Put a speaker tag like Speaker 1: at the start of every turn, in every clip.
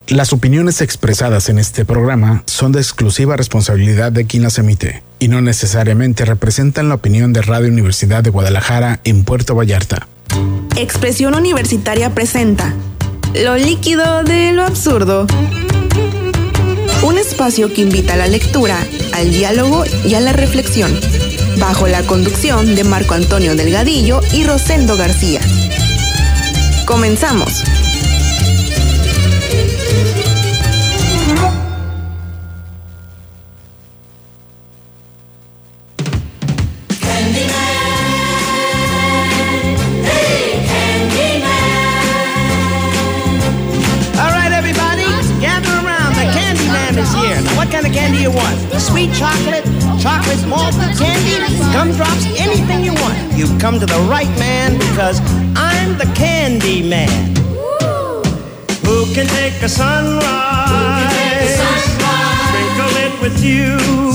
Speaker 1: Las opiniones expresadas en este programa son de exclusiva responsabilidad de quien las emite y no necesariamente representan la opinión de Radio Universidad de Guadalajara en Puerto Vallarta.
Speaker 2: Expresión Universitaria presenta Lo líquido de lo absurdo. Un espacio que invita a la lectura, al diálogo y a la reflexión, bajo la conducción de Marco Antonio Delgadillo y Rosendo García. Comenzamos.
Speaker 3: What kind of candy you want? Sweet chocolate, chocolate malt candy, gumdrops, anything you want. You've come to the right man because I'm the candy man. Who can take a sunrise? Sprinkle it with you.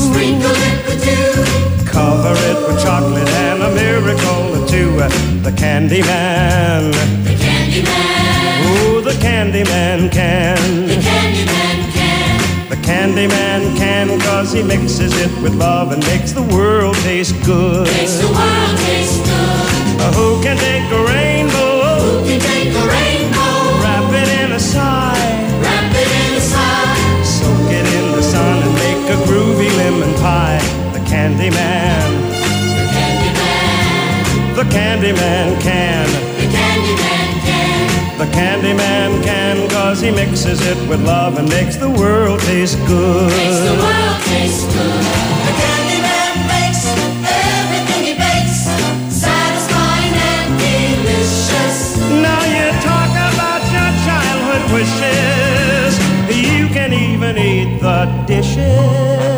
Speaker 3: Cover it with chocolate and a miracle or two. The candy man.
Speaker 4: The candy man.
Speaker 3: Ooh, the candy man can.
Speaker 4: The candy man can.
Speaker 3: The Candyman can, 'cause he mixes it with love and makes the world taste good.
Speaker 4: Makes the world taste good.
Speaker 3: Who can take a rainbow?
Speaker 4: Who can take a rainbow?
Speaker 3: Wrap it in a sigh.
Speaker 4: Wrap it in a sigh.
Speaker 3: Soak it in the sun and make a groovy lemon pie. The Candyman.
Speaker 4: The Candyman.
Speaker 3: The Candyman can.
Speaker 4: The Candyman can.
Speaker 3: The Candyman can, 'cause he mixes it with love and makes the world taste good.
Speaker 4: Makes the world taste good. The Candyman makes everything he bakes satisfying and delicious.
Speaker 3: Now you talk about your childhood wishes. You can even eat the dishes.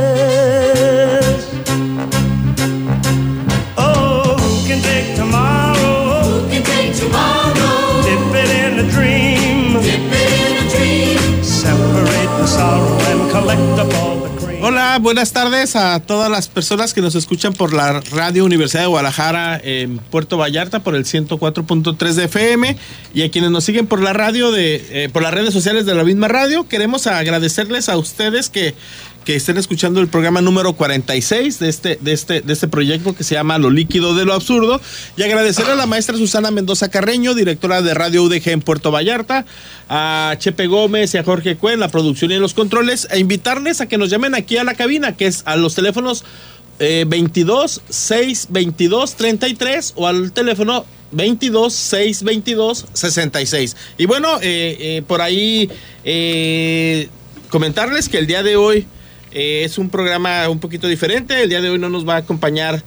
Speaker 3: Oh, who can take tomorrow?
Speaker 4: Who can take tomorrow?
Speaker 3: Dip it in a dream.
Speaker 4: Dip it in a dream.
Speaker 3: Separate the sorrow and collect up all the cream.
Speaker 5: Hola, buenas tardes a todas las personas que nos escuchan por la Radio Universidad de Guadalajara en Puerto Vallarta por el 104.3 de FM y a quienes nos siguen por la radio por las redes sociales de la misma radio. Queremos agradecerles a ustedes que estén escuchando el programa número 46 de este proyecto que se llama Lo líquido de lo absurdo, y agradecerle a la maestra Susana Mendoza Carreño, directora de Radio UDG en Puerto Vallarta, a Chepe Gómez y a Jorge Cuen, la producción y los controles, e invitarles a que nos llamen aquí a la cabina, que es a los teléfonos 22 622 33 o al teléfono 22 622 66. Y bueno, por ahí comentarles que el día de hoy es un programa un poquito diferente. El día de hoy no nos va a acompañar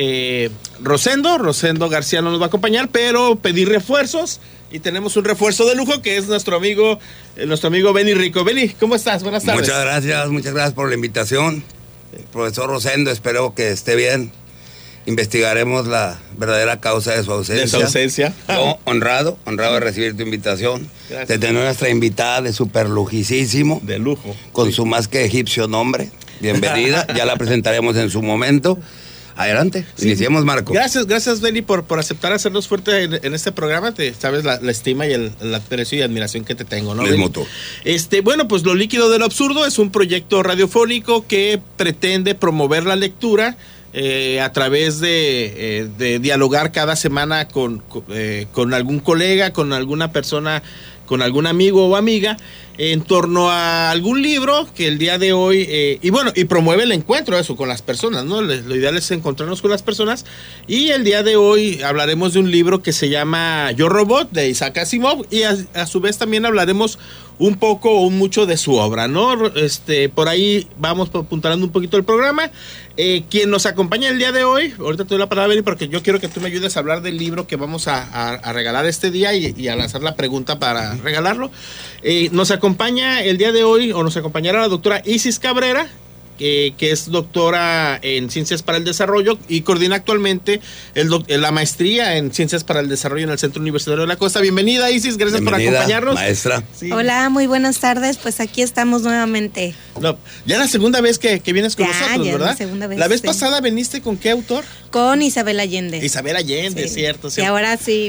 Speaker 5: Rosendo García no nos va a acompañar, pero pedí refuerzos y tenemos un refuerzo de lujo que es nuestro amigo Benny Rico. Benny, ¿cómo estás? Buenas tardes.
Speaker 6: Muchas gracias por la invitación. Profesor Rosendo, espero que esté bien. Investigaremos la verdadera causa de su ausencia. Yo, honrado de recibir tu invitación.
Speaker 5: Gracias.
Speaker 6: De tener nuestra invitada de super lujicísimo.
Speaker 5: De lujo.
Speaker 6: Con su más que egipcio nombre. Bienvenida, ya la presentaremos en su momento. Adelante, iniciemos, Marco.
Speaker 5: Gracias, Benny, por aceptar hacernos fuerte en este programa. Sabes la estima y el aprecio y admiración que te tengo, ¿no?
Speaker 6: Es mutuo.
Speaker 5: Bueno, pues Lo líquido de lo absurdo es un proyecto radiofónico que pretende promover la lectura a través de dialogar cada semana con algún colega, con alguna persona, con algún amigo o amiga en torno a algún libro que el día de hoy, y promueve el encuentro con las personas, ¿no? Lo ideal es encontrarnos con las personas, y el día de hoy hablaremos de un libro que se llama Yo Robot, de Isaac Asimov, y a su vez también hablaremos un poco o mucho de su obra, ¿no? Por ahí vamos apuntando un poquito el programa. Quien nos acompaña el día de hoy, ahorita te doy la palabra, Benny, porque yo quiero que tú me ayudes a hablar del libro que vamos a regalar este día y a lanzar la pregunta para regalarlo. Nos acompaña el día de hoy, o nos acompañará la doctora Isis Cabrera, que es doctora en Ciencias para el Desarrollo y coordina actualmente la maestría en Ciencias para el Desarrollo en el Centro Universitario de la Costa. Bienvenida, Isis, gracias por acompañarnos.
Speaker 6: Maestra.
Speaker 7: Sí. Hola, muy buenas tardes, pues aquí estamos nuevamente.
Speaker 5: No, ya la segunda vez que vienes con nosotros, ¿verdad?
Speaker 7: La segunda vez.
Speaker 5: La vez pasada viniste ¿con qué autor?
Speaker 7: Con Isabel Allende.
Speaker 5: Isabel Allende,
Speaker 7: sí.
Speaker 5: cierto.
Speaker 7: Y ahora sí,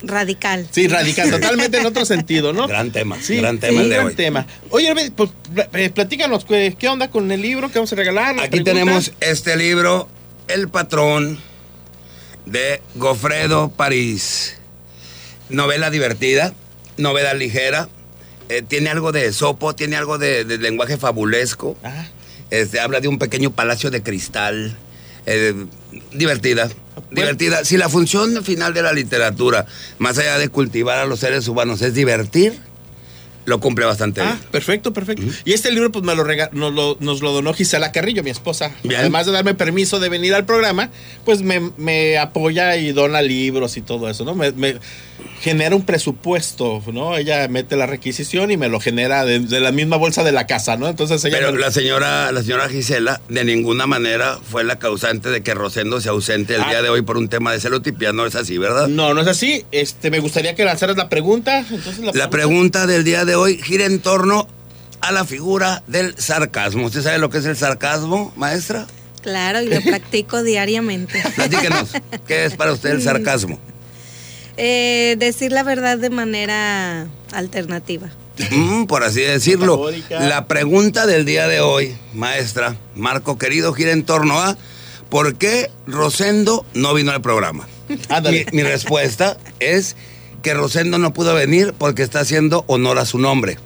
Speaker 7: Radical.
Speaker 5: Sí, radical, totalmente en otro sentido, ¿no?
Speaker 6: Gran tema,
Speaker 5: Sí,
Speaker 6: gran tema el de
Speaker 5: gran
Speaker 6: hoy.
Speaker 5: tema. Oye, pues platícanos, ¿qué onda con el libro que vamos a regalar?
Speaker 6: Aquí tenemos este libro, El Patrón, de Gofredo París. Novela divertida, novela ligera, tiene algo de Esopo, tiene algo de lenguaje fabulesco.
Speaker 5: Ah.
Speaker 6: Habla de un pequeño palacio de cristal. Divertida. Si la función final de la literatura, más allá de cultivar a los seres humanos, es divertir, lo cumple bastante bien.
Speaker 5: Perfecto. Y este libro pues nos lo donó Gisela Carrillo, mi esposa.
Speaker 6: Bien.
Speaker 5: Además de darme permiso de venir al programa, pues me apoya y dona libros y todo eso, ¿no? Me genera un presupuesto, ¿no? Ella mete la requisición y me lo genera de la misma bolsa de la casa, ¿no? Entonces ella
Speaker 6: Pero la señora Gisela de ninguna manera fue la causante de que Rosendo se ausente el día de hoy por un tema de celotipia, ¿no es así, verdad?
Speaker 5: No es así. Me gustaría que lanzaras la pregunta. Entonces,
Speaker 6: La pregunta del día de hoy gira en torno a la figura del sarcasmo. ¿Usted sabe lo que es el sarcasmo, maestra?
Speaker 7: Claro, y lo practico diariamente.
Speaker 6: Platíquenos, ¿qué es para usted el sarcasmo?
Speaker 7: Decir la verdad de manera alternativa.
Speaker 6: Por así decirlo.
Speaker 5: Metafórica.
Speaker 6: La pregunta del día de hoy, maestra, Marco querido, gira en torno a ¿por qué Rosendo no vino al programa?
Speaker 5: Ándale.
Speaker 6: Mi respuesta es que Rosendo no pudo venir porque está haciendo honor a su nombre.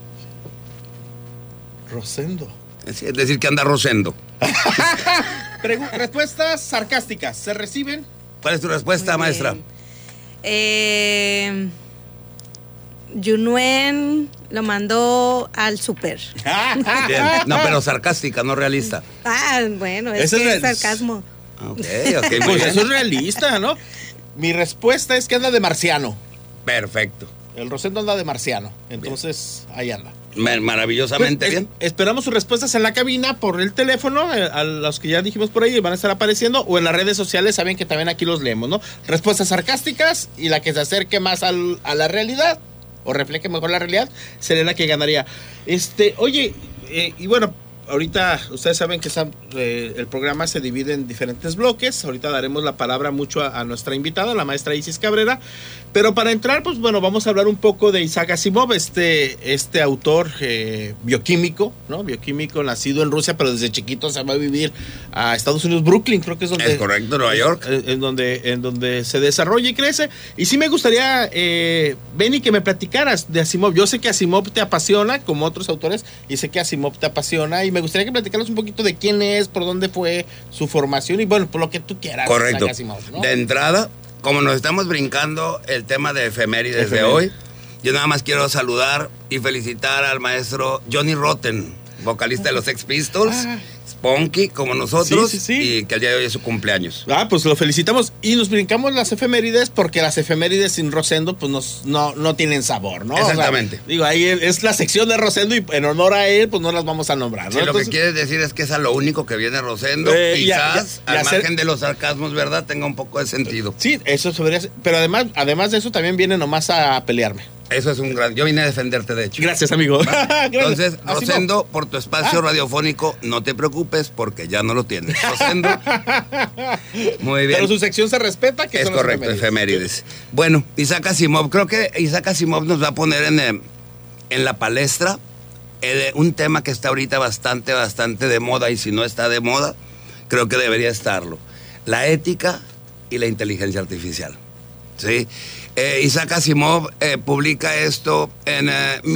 Speaker 5: Rosendo.
Speaker 6: Es decir, que anda Rosendo.
Speaker 5: Respuestas sarcásticas. ¿Se reciben?
Speaker 6: ¿Cuál es tu respuesta,
Speaker 7: Muy
Speaker 6: maestra?
Speaker 7: bien. Yunuen lo mandó al súper.
Speaker 6: Bien. No, pero sarcástica, no realista.
Speaker 7: Bueno, es
Speaker 5: Ese
Speaker 7: que
Speaker 5: es
Speaker 7: es sarcasmo.
Speaker 6: Ok, muy
Speaker 5: Pues
Speaker 6: bien.
Speaker 5: eso es realista, ¿no? Mi respuesta es que anda de marciano.
Speaker 6: Perfecto.
Speaker 5: El Rosendo anda de marciano. Entonces, ahí anda.
Speaker 6: Maravillosamente
Speaker 5: Pues,
Speaker 6: bien.
Speaker 5: Esperamos sus respuestas en la cabina por el teléfono, a los que ya dijimos por ahí van a estar apareciendo, o en las redes sociales, saben que también aquí los leemos, ¿no? Respuestas sarcásticas y la que se acerque más a la realidad, o refleje mejor la realidad, sería la que ganaría. Oye, y bueno, ahorita ustedes saben que el programa se divide en diferentes bloques. Ahorita daremos la palabra mucho a nuestra invitada, la maestra Isis Cabrera. Pero para entrar, pues bueno, vamos a hablar un poco de Isaac Asimov, este autor bioquímico, ¿no? Bioquímico, nacido en Rusia, pero desde chiquito se va a vivir a Estados Unidos, Brooklyn, creo que es donde...
Speaker 6: Es correcto, Nueva York.
Speaker 5: En donde se desarrolla y crece. Y sí me gustaría, Benny, que me platicaras de Asimov. Yo sé que Asimov te apasiona, como otros autores, y sé que Asimov te apasiona, y me gustaría que platicaras un poquito de quién es, por dónde fue su formación, y bueno, por lo que tú quieras.
Speaker 6: Correcto.
Speaker 5: Isaac Asimov, ¿no?
Speaker 6: De entrada, como nos estamos brincando el tema de efemérides de hoy, yo nada más quiero saludar y felicitar al maestro Johnny Rotten, vocalista de los Sex Pistols, Spunky, como nosotros,
Speaker 5: Sí.
Speaker 6: y que el día de hoy es su cumpleaños.
Speaker 5: Pues lo felicitamos y nos brincamos las efemérides, porque las efemérides sin Rosendo pues no tienen sabor, ¿no?
Speaker 6: Exactamente.
Speaker 5: O sea, digo, ahí es la sección de Rosendo y en honor a él pues no las vamos a nombrar, ¿no?
Speaker 6: Sí, lo
Speaker 5: Entonces,
Speaker 6: que quieres decir es que es a lo único que viene Rosendo, quizás,
Speaker 5: y
Speaker 6: al
Speaker 5: hacer-
Speaker 6: margen de los sarcasmos, ¿verdad?, tenga un poco de sentido.
Speaker 5: sí, eso se debería ser, pero además de eso también viene nomás a pelearme.
Speaker 6: Eso es un gran... Yo vine a defenderte, de hecho.
Speaker 5: Gracias, amigo. Gracias.
Speaker 6: Entonces,
Speaker 5: Asimov.
Speaker 6: Rosendo, por tu espacio radiofónico, no te preocupes porque ya no lo tienes. Rosendo, muy bien.
Speaker 5: Pero su sección se respeta, que
Speaker 6: Es
Speaker 5: son las
Speaker 6: correcto, efemérides. Bueno, Isaac Asimov, creo que Isaac Asimov nos va a poner en la palestra un tema que está ahorita bastante de moda, y si no está de moda, creo que debería estarlo. La ética y la inteligencia artificial. ¿Sí? Isaac Asimov publica esto en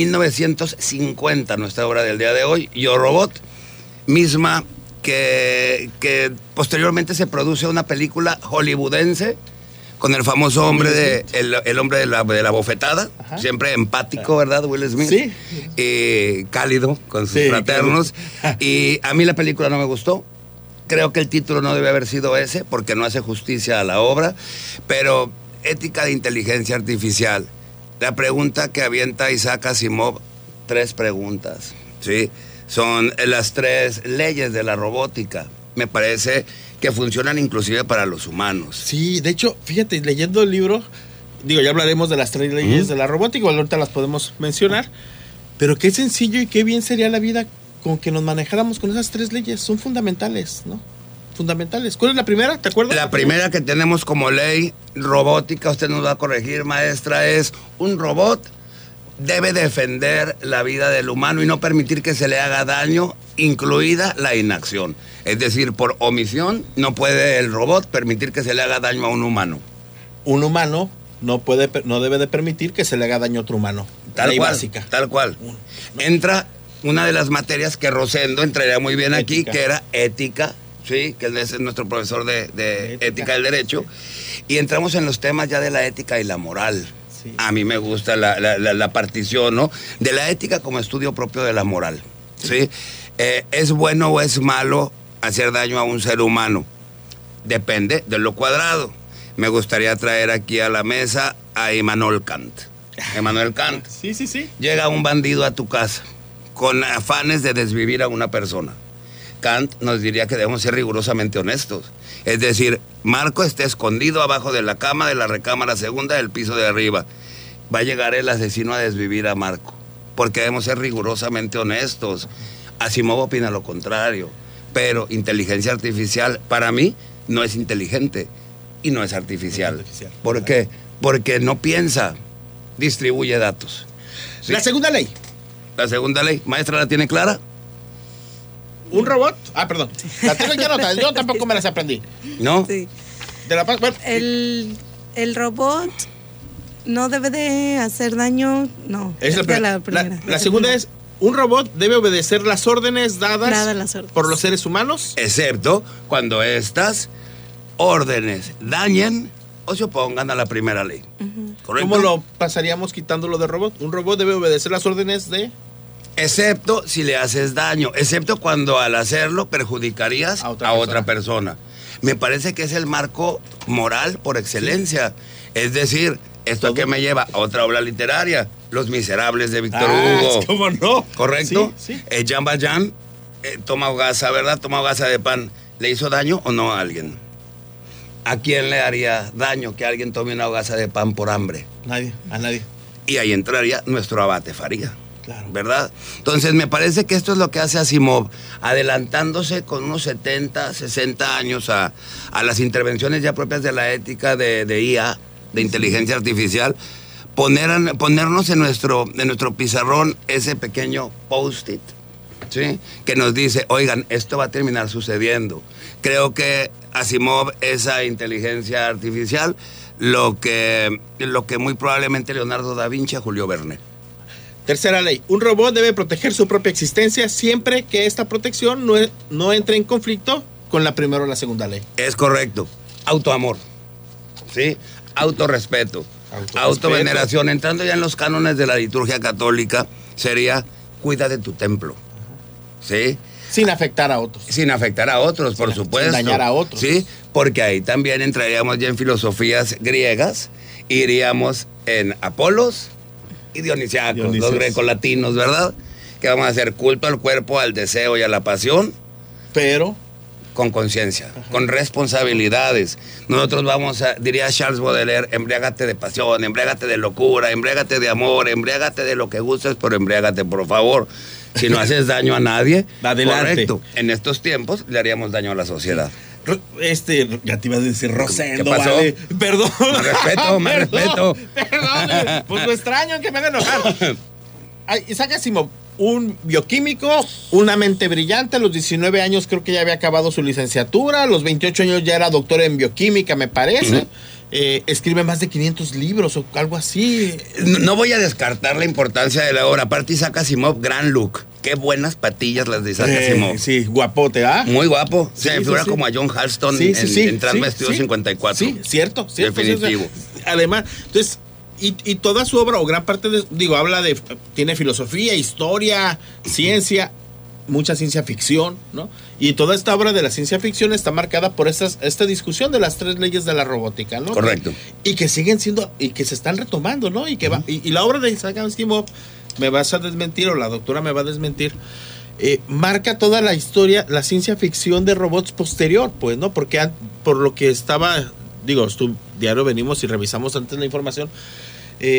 Speaker 6: 1950, nuestra obra del día de hoy, Yo Robot, misma que posteriormente se produce una película hollywoodense con el famoso hombre el hombre de la bofetada, siempre empático, ¿verdad? Will Smith.
Speaker 5: Sí.
Speaker 6: Cálido con sus
Speaker 5: Sí,
Speaker 6: fraternos. Y a mí la película no me gustó. Creo que el título no debe haber sido ese porque no hace justicia a la obra, pero ética de inteligencia artificial. La pregunta que avienta Isaac Asimov, 3 preguntas, ¿sí? Son las 3 leyes de la robótica. Me parece que funcionan inclusive para los humanos.
Speaker 5: Sí, de hecho, fíjate, leyendo el libro, digo, ya hablaremos de las 3 leyes de la robótica, igual ahorita las podemos mencionar, pero qué sencillo y qué bien sería la vida con que nos manejáramos con esas 3 leyes, son fundamentales, ¿no? fundamentales. ¿Cuál es la primera? ¿Te acuerdas?
Speaker 6: La primera que tenemos como ley robótica, usted nos va a corregir, maestra, es un robot debe defender la vida del humano y no permitir que se le haga daño, incluida la inacción. Es decir, por omisión no puede el robot permitir que se le haga daño a un humano.
Speaker 5: Un humano no debe de permitir que se le haga daño a otro humano.
Speaker 6: Tal cual, básica. Tal cual. Entra una de las materias que Rosendo entraría muy bien aquí, que era ética, sí, que es nuestro profesor de ética del derecho, y entramos en los temas ya de la ética y la moral. Sí. A mí me gusta la partición, ¿no? De la ética como estudio propio de la moral, ¿sí? ¿Es bueno o es malo hacer daño a un ser humano? Depende de lo cuadrado. Me gustaría traer aquí a la mesa a Immanuel Kant. Immanuel Kant.
Speaker 5: Sí.
Speaker 6: Llega un bandido a tu casa con afanes de desvivir a una persona. Kant nos diría que debemos ser rigurosamente honestos. Es decir, Marco está escondido abajo de la cama de la recámara segunda del piso de arriba. Va a llegar el asesino a desvivir a Marco, porque debemos ser rigurosamente honestos. Asimov opina lo contrario, pero inteligencia artificial para mí no es inteligente y no es artificial. ¿Por qué? Porque no piensa, distribuye datos. ¿Sí?
Speaker 5: La segunda ley.
Speaker 6: La segunda ley, maestra, ¿la tiene clara?
Speaker 5: ¿Un robot? Perdón. La tengo ya anotada. Yo tampoco me las aprendí.
Speaker 6: ¿No?
Speaker 7: Sí.
Speaker 5: Bueno.
Speaker 7: El robot no debe de hacer daño. No.
Speaker 5: Es la primera. La segunda es: un robot debe obedecer las órdenes dadas por los seres humanos.
Speaker 6: Excepto cuando estas órdenes dañen o se opongan a la primera ley. ¿Correcto?
Speaker 5: ¿Cómo lo pasaríamos quitándolo de robot? Un robot debe obedecer las órdenes de...
Speaker 6: Excepto si le haces daño, excepto cuando al hacerlo perjudicarías a otra persona. Me parece que es el marco moral por excelencia. Sí. Es decir, esto ¿todo? Que me lleva a otra obra literaria, Los Miserables de Víctor Hugo.
Speaker 5: ¿Cómo no?
Speaker 6: ¿Correcto?
Speaker 5: Sí.
Speaker 6: Jean Valjean toma hogaza, ¿verdad? Toma hogaza de pan. ¿Le hizo daño o no a alguien? ¿A quién le haría daño que alguien tome una hogaza de pan por hambre?
Speaker 5: A nadie.
Speaker 6: Y ahí entraría nuestro abate Faría.
Speaker 5: Claro.
Speaker 6: ¿Verdad? Entonces me parece que esto es lo que hace Asimov, adelantándose con unos 70, 60 años a las intervenciones ya propias de la ética de IA, de inteligencia artificial, ponernos en nuestro pizarrón ese pequeño post-it, ¿sí? Que nos dice, oigan, esto va a terminar sucediendo. Creo que Asimov, esa inteligencia artificial, lo que muy probablemente Leonardo da Vinci a Julio Verne.
Speaker 5: Tercera ley. Un robot debe proteger su propia existencia siempre que esta protección no entre en conflicto con la primera o la segunda ley.
Speaker 6: Es correcto. Autoamor. ¿Sí? Autorrespeto. Autoveneración. Entrando ya en los cánones de la liturgia católica, sería cuida de tu templo. ¿Sí?
Speaker 5: Sin afectar a otros.
Speaker 6: Sin afectar a otros, por supuesto.
Speaker 5: Sin dañar a otros.
Speaker 6: Sí, porque ahí también entraríamos ya en filosofías griegas, iríamos en Apolos y Dionisiacos, los grecolatinos, ¿verdad? Que vamos a hacer culto al cuerpo, al deseo y a la pasión.
Speaker 5: Pero
Speaker 6: con conciencia, con responsabilidades. Nosotros diría Charles Baudelaire, embriágate de pasión, embriágate de locura, embriágate de amor, embriágate de lo que gustes, pero embriágate, por favor. Si no haces daño a nadie,
Speaker 5: adelante.
Speaker 6: Correcto. En estos tiempos le haríamos daño a la sociedad.
Speaker 5: Ya te iba a decir Rosendo.
Speaker 6: ¿Qué pasó?
Speaker 5: Vale. Perdón.
Speaker 6: Me respeto.
Speaker 5: Perdón. Pues lo extraño que me haga enojar. Isaac Asimov, un bioquímico, una mente brillante. A los 19 años creo que ya había acabado su licenciatura. A los 28 años ya era doctor en bioquímica, me parece. Escribe más de 500 libros o algo así.
Speaker 6: No voy a descartar la importancia de la obra. Aparte, Isaac Asimov, gran look. Qué buenas patillas las de Isaac Asimov.
Speaker 5: Sí, guapote, ¿ah?
Speaker 6: Muy guapo. Se me figura como a John Halston en Transvestido 54.
Speaker 5: Sí, cierto.
Speaker 6: Definitivo.
Speaker 5: Además, entonces, y toda su obra, o gran parte tiene filosofía, historia, ciencia, mucha ciencia ficción, ¿no? Y toda esta obra de la ciencia ficción está marcada por esta discusión de las 3 leyes de la robótica, ¿no?
Speaker 6: Correcto.
Speaker 5: Y que siguen siendo, y que se están retomando, ¿no? Y que y la obra de Isaac Asimov, me vas a desmentir, o la doctora me va a desmentir, marca toda la historia, la ciencia ficción de robots posterior, pues, ¿no? Porque por lo que diario venimos y revisamos antes la información,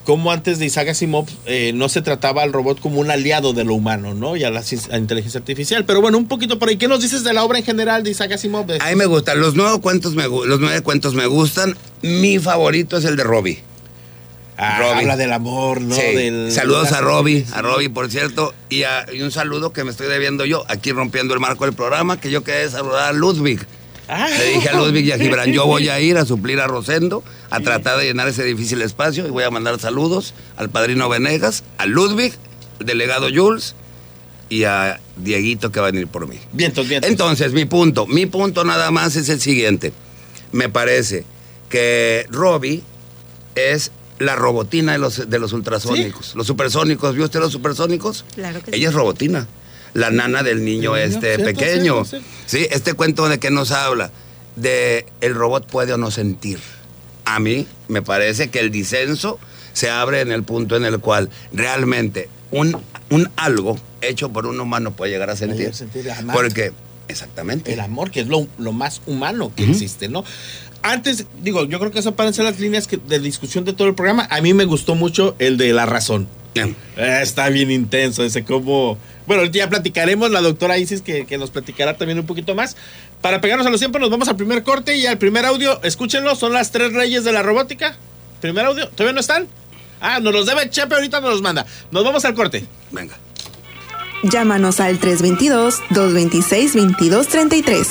Speaker 5: cómo antes de Isaac Asimov no se trataba al robot como un aliado de lo humano, ¿no? Y a la inteligencia artificial. Pero bueno, un poquito por ahí. ¿Qué nos dices de la obra en general de Isaac Asimov?
Speaker 6: A mí me gustan. Los 9 cuentos me gustan. Mi favorito es el de Robbie.
Speaker 5: Habla del amor, ¿no?
Speaker 6: Sí. Saludos a Robbie, por cierto. Y un saludo que me estoy debiendo yo, aquí rompiendo el marco del programa, que yo quería saludar a Ludwig. Le dije a Ludwig y a Gibran, yo voy a ir a suplir a Rosendo, a tratar de llenar ese difícil espacio, y voy a mandar saludos al padrino Venegas, a Ludwig, al delegado Jules y a Dieguito, que va a venir por mí.
Speaker 5: Vientos.
Speaker 6: Entonces, mi punto nada más es el siguiente. Me parece que Robbie es la robotina de los ultrasónicos. ¿Sí? Los supersónicos, ¿vio usted los supersónicos?
Speaker 7: Claro que
Speaker 6: Ella es robotina. La nana del niño pequeño. Cierto. Sí, este cuento de qué nos habla, de el robot puede o no sentir. A mí me parece que el disenso se abre en el punto en el cual realmente un algo hecho por un humano puede llegar a sentir. Porque, exactamente.
Speaker 5: El amor, que es lo más humano que existe, ¿no? Antes, yo creo que eso pueden ser las líneas de discusión de todo el programa. A mí me gustó mucho el de la razón. Está bien intenso ese como... Bueno, ya platicaremos, la doctora Isis que nos platicará también un poquito más. Para pegarnos a los tiempos, nos vamos al primer corte y al primer audio. Escúchenlo, son las 3 reyes de la robótica. Primer audio, ¿todavía no están? Nos los debe Chepe, ahorita nos los manda. Nos vamos al corte.
Speaker 6: Venga.
Speaker 2: Llámanos al 322-226-2233.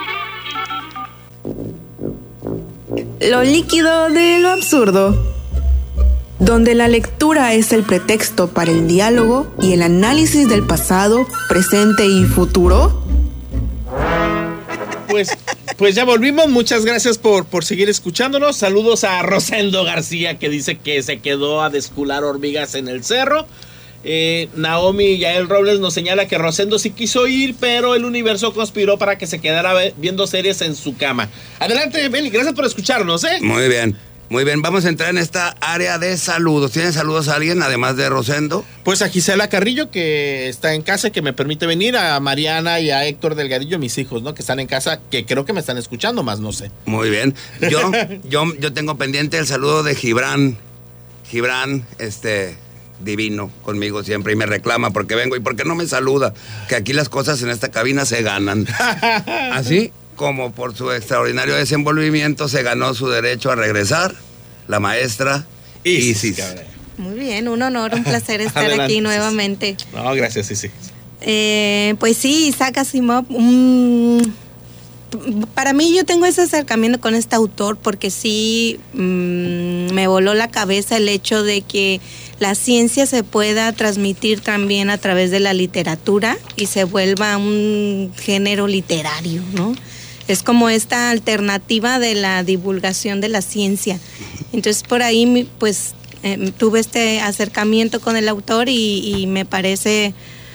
Speaker 2: Lo líquido de lo absurdo, donde la lectura es el pretexto para el diálogo y el análisis del pasado, presente y futuro.
Speaker 5: Pues ya volvimos, muchas gracias por seguir escuchándonos. Saludos a Rosendo García, que dice que se quedó a descular hormigas en el cerro. Naomi Yael Robles nos señala que Rosendo sí quiso ir, pero el universo conspiró para que se quedara viendo series en su cama. Adelante, Beli, gracias por escucharnos,
Speaker 6: Muy bien, vamos a entrar en esta área de saludos. ¿Tienen saludos a alguien, además de Rosendo?
Speaker 5: Pues a Gisela Carrillo, que está en casa, que me permite venir, a Mariana y a Héctor Delgadillo, mis hijos, ¿no? Que están en casa, que creo que me están escuchando, más no sé.
Speaker 6: Muy bien. Yo tengo pendiente el saludo de Gibran, divino conmigo siempre, y me reclama porque vengo y porque no me saluda, que aquí las cosas en esta cabina se ganan. Así como por su extraordinario desenvolvimiento se ganó su derecho a regresar, la maestra Isis.
Speaker 7: Muy bien, un honor, un placer estar adelante, aquí nuevamente.
Speaker 5: No, gracias, Isis.
Speaker 7: Pues sí, Isaac Asimov, para mí yo tengo ese acercamiento con este autor porque sí me voló la cabeza el hecho de que la ciencia se pueda transmitir también a través de la literatura y se vuelva un género literario, ¿no? Es como esta alternativa de la divulgación de la ciencia. Entonces por ahí pues tuve este acercamiento con el autor y me parece...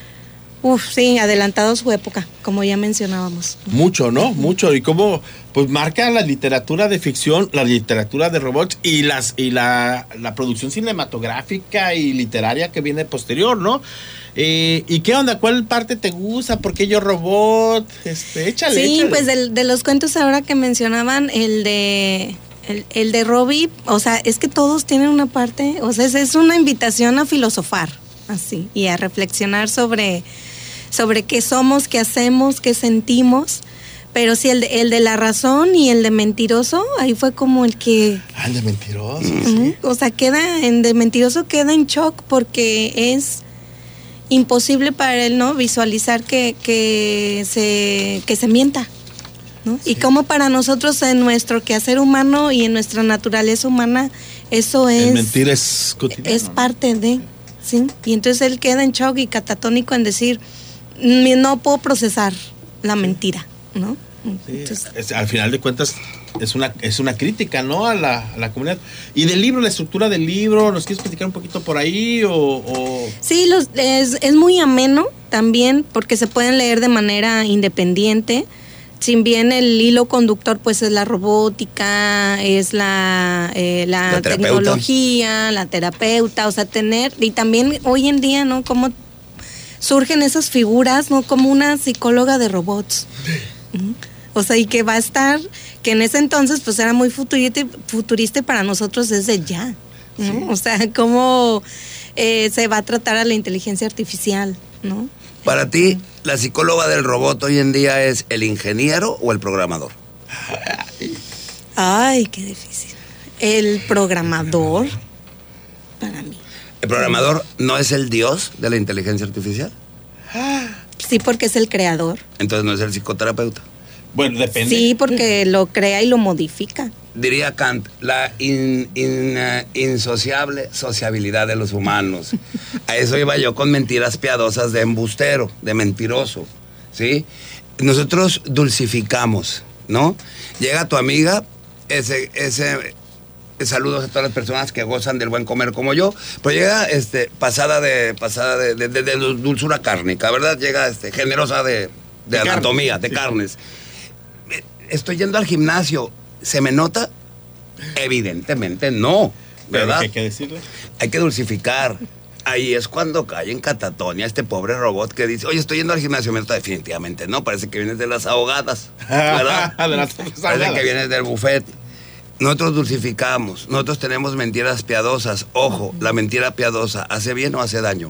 Speaker 7: sí, adelantado su época, como ya mencionábamos.
Speaker 5: Mucho, ¿no? Mucho. Y cómo pues marca la literatura de ficción, la literatura de robots y la producción cinematográfica y literaria que viene posterior, ¿no? ¿Y qué onda? ¿Cuál parte te gusta? ¿Por qué Yo Robot? Échale.
Speaker 7: Sí, pues de los cuentos ahora que mencionaban, el de Robbie, o sea, es que todos tienen una parte, o sea, es una invitación a filosofar, así, y a reflexionar sobre qué somos, qué hacemos, qué sentimos. Pero sí, el de la razón y el de mentiroso, ahí fue como el que...
Speaker 5: El de mentiroso,
Speaker 7: sí. O sea, el de mentiroso queda en shock porque es imposible para él, ¿no? Visualizar que se mienta, ¿no? Sí. Y como para nosotros en nuestro quehacer humano y en nuestra naturaleza humana, eso es...
Speaker 5: El mentir es cotidiano.
Speaker 7: Es parte de... ¿sí? Y entonces él queda en shock y catatónico en decir, no puedo procesar la mentira, ¿no?
Speaker 5: Sí, entonces, al final de cuentas es una crítica, ¿no? a la comunidad. Y del libro, la estructura del libro, ¿nos quieres platicar un poquito por ahí?
Speaker 7: Sí, es muy ameno también porque se pueden leer de manera independiente. Si bien el hilo conductor pues es la robótica, es la tecnología, la terapeuta, o sea, y también hoy en día, ¿no? Cómo surgen esas figuras, ¿no? Como una psicóloga de robots. O sea, y que va a estar, que en ese entonces pues era muy futurista y para nosotros es de ya. ¿no?
Speaker 5: Sí.
Speaker 7: O sea, cómo se va a tratar a la inteligencia artificial, ¿no?
Speaker 6: Para ti, ¿la psicóloga del robot hoy en día es el ingeniero o el programador?
Speaker 7: Ay, qué difícil. El programador, para mí.
Speaker 6: ¿El programador no es el dios de la inteligencia artificial?
Speaker 7: Sí, porque es el creador.
Speaker 6: Entonces no es el psicoterapeuta.
Speaker 5: Bueno, depende.
Speaker 7: Sí, porque lo crea y lo modifica.
Speaker 6: Diría Kant, la insociable sociabilidad de los humanos. A eso iba yo con mentiras piadosas de embustero, de mentiroso, ¿sí? Nosotros dulcificamos, ¿no? Llega tu amiga, saludos a todas las personas que gozan del buen comer como yo, pero llega pasada de dulzura cárnica, ¿verdad? Llega generosa de anatomía, de carnes. Estoy yendo al gimnasio, ¿se me nota? Evidentemente no, ¿verdad?
Speaker 5: Pero ¿qué hay que decirle?
Speaker 6: Hay que dulcificar. Ahí es cuando cae en catatonia este pobre robot que dice, oye, estoy yendo al gimnasio. Me nota, definitivamente no, parece que vienes de las ahogadas, ¿verdad?
Speaker 5: De las
Speaker 6: Parece
Speaker 5: ahogadas.
Speaker 6: que vienes del buffet. Nosotros dulcificamos, nosotros tenemos mentiras piadosas. Ojo, la mentira piadosa, ¿hace bien o hace daño?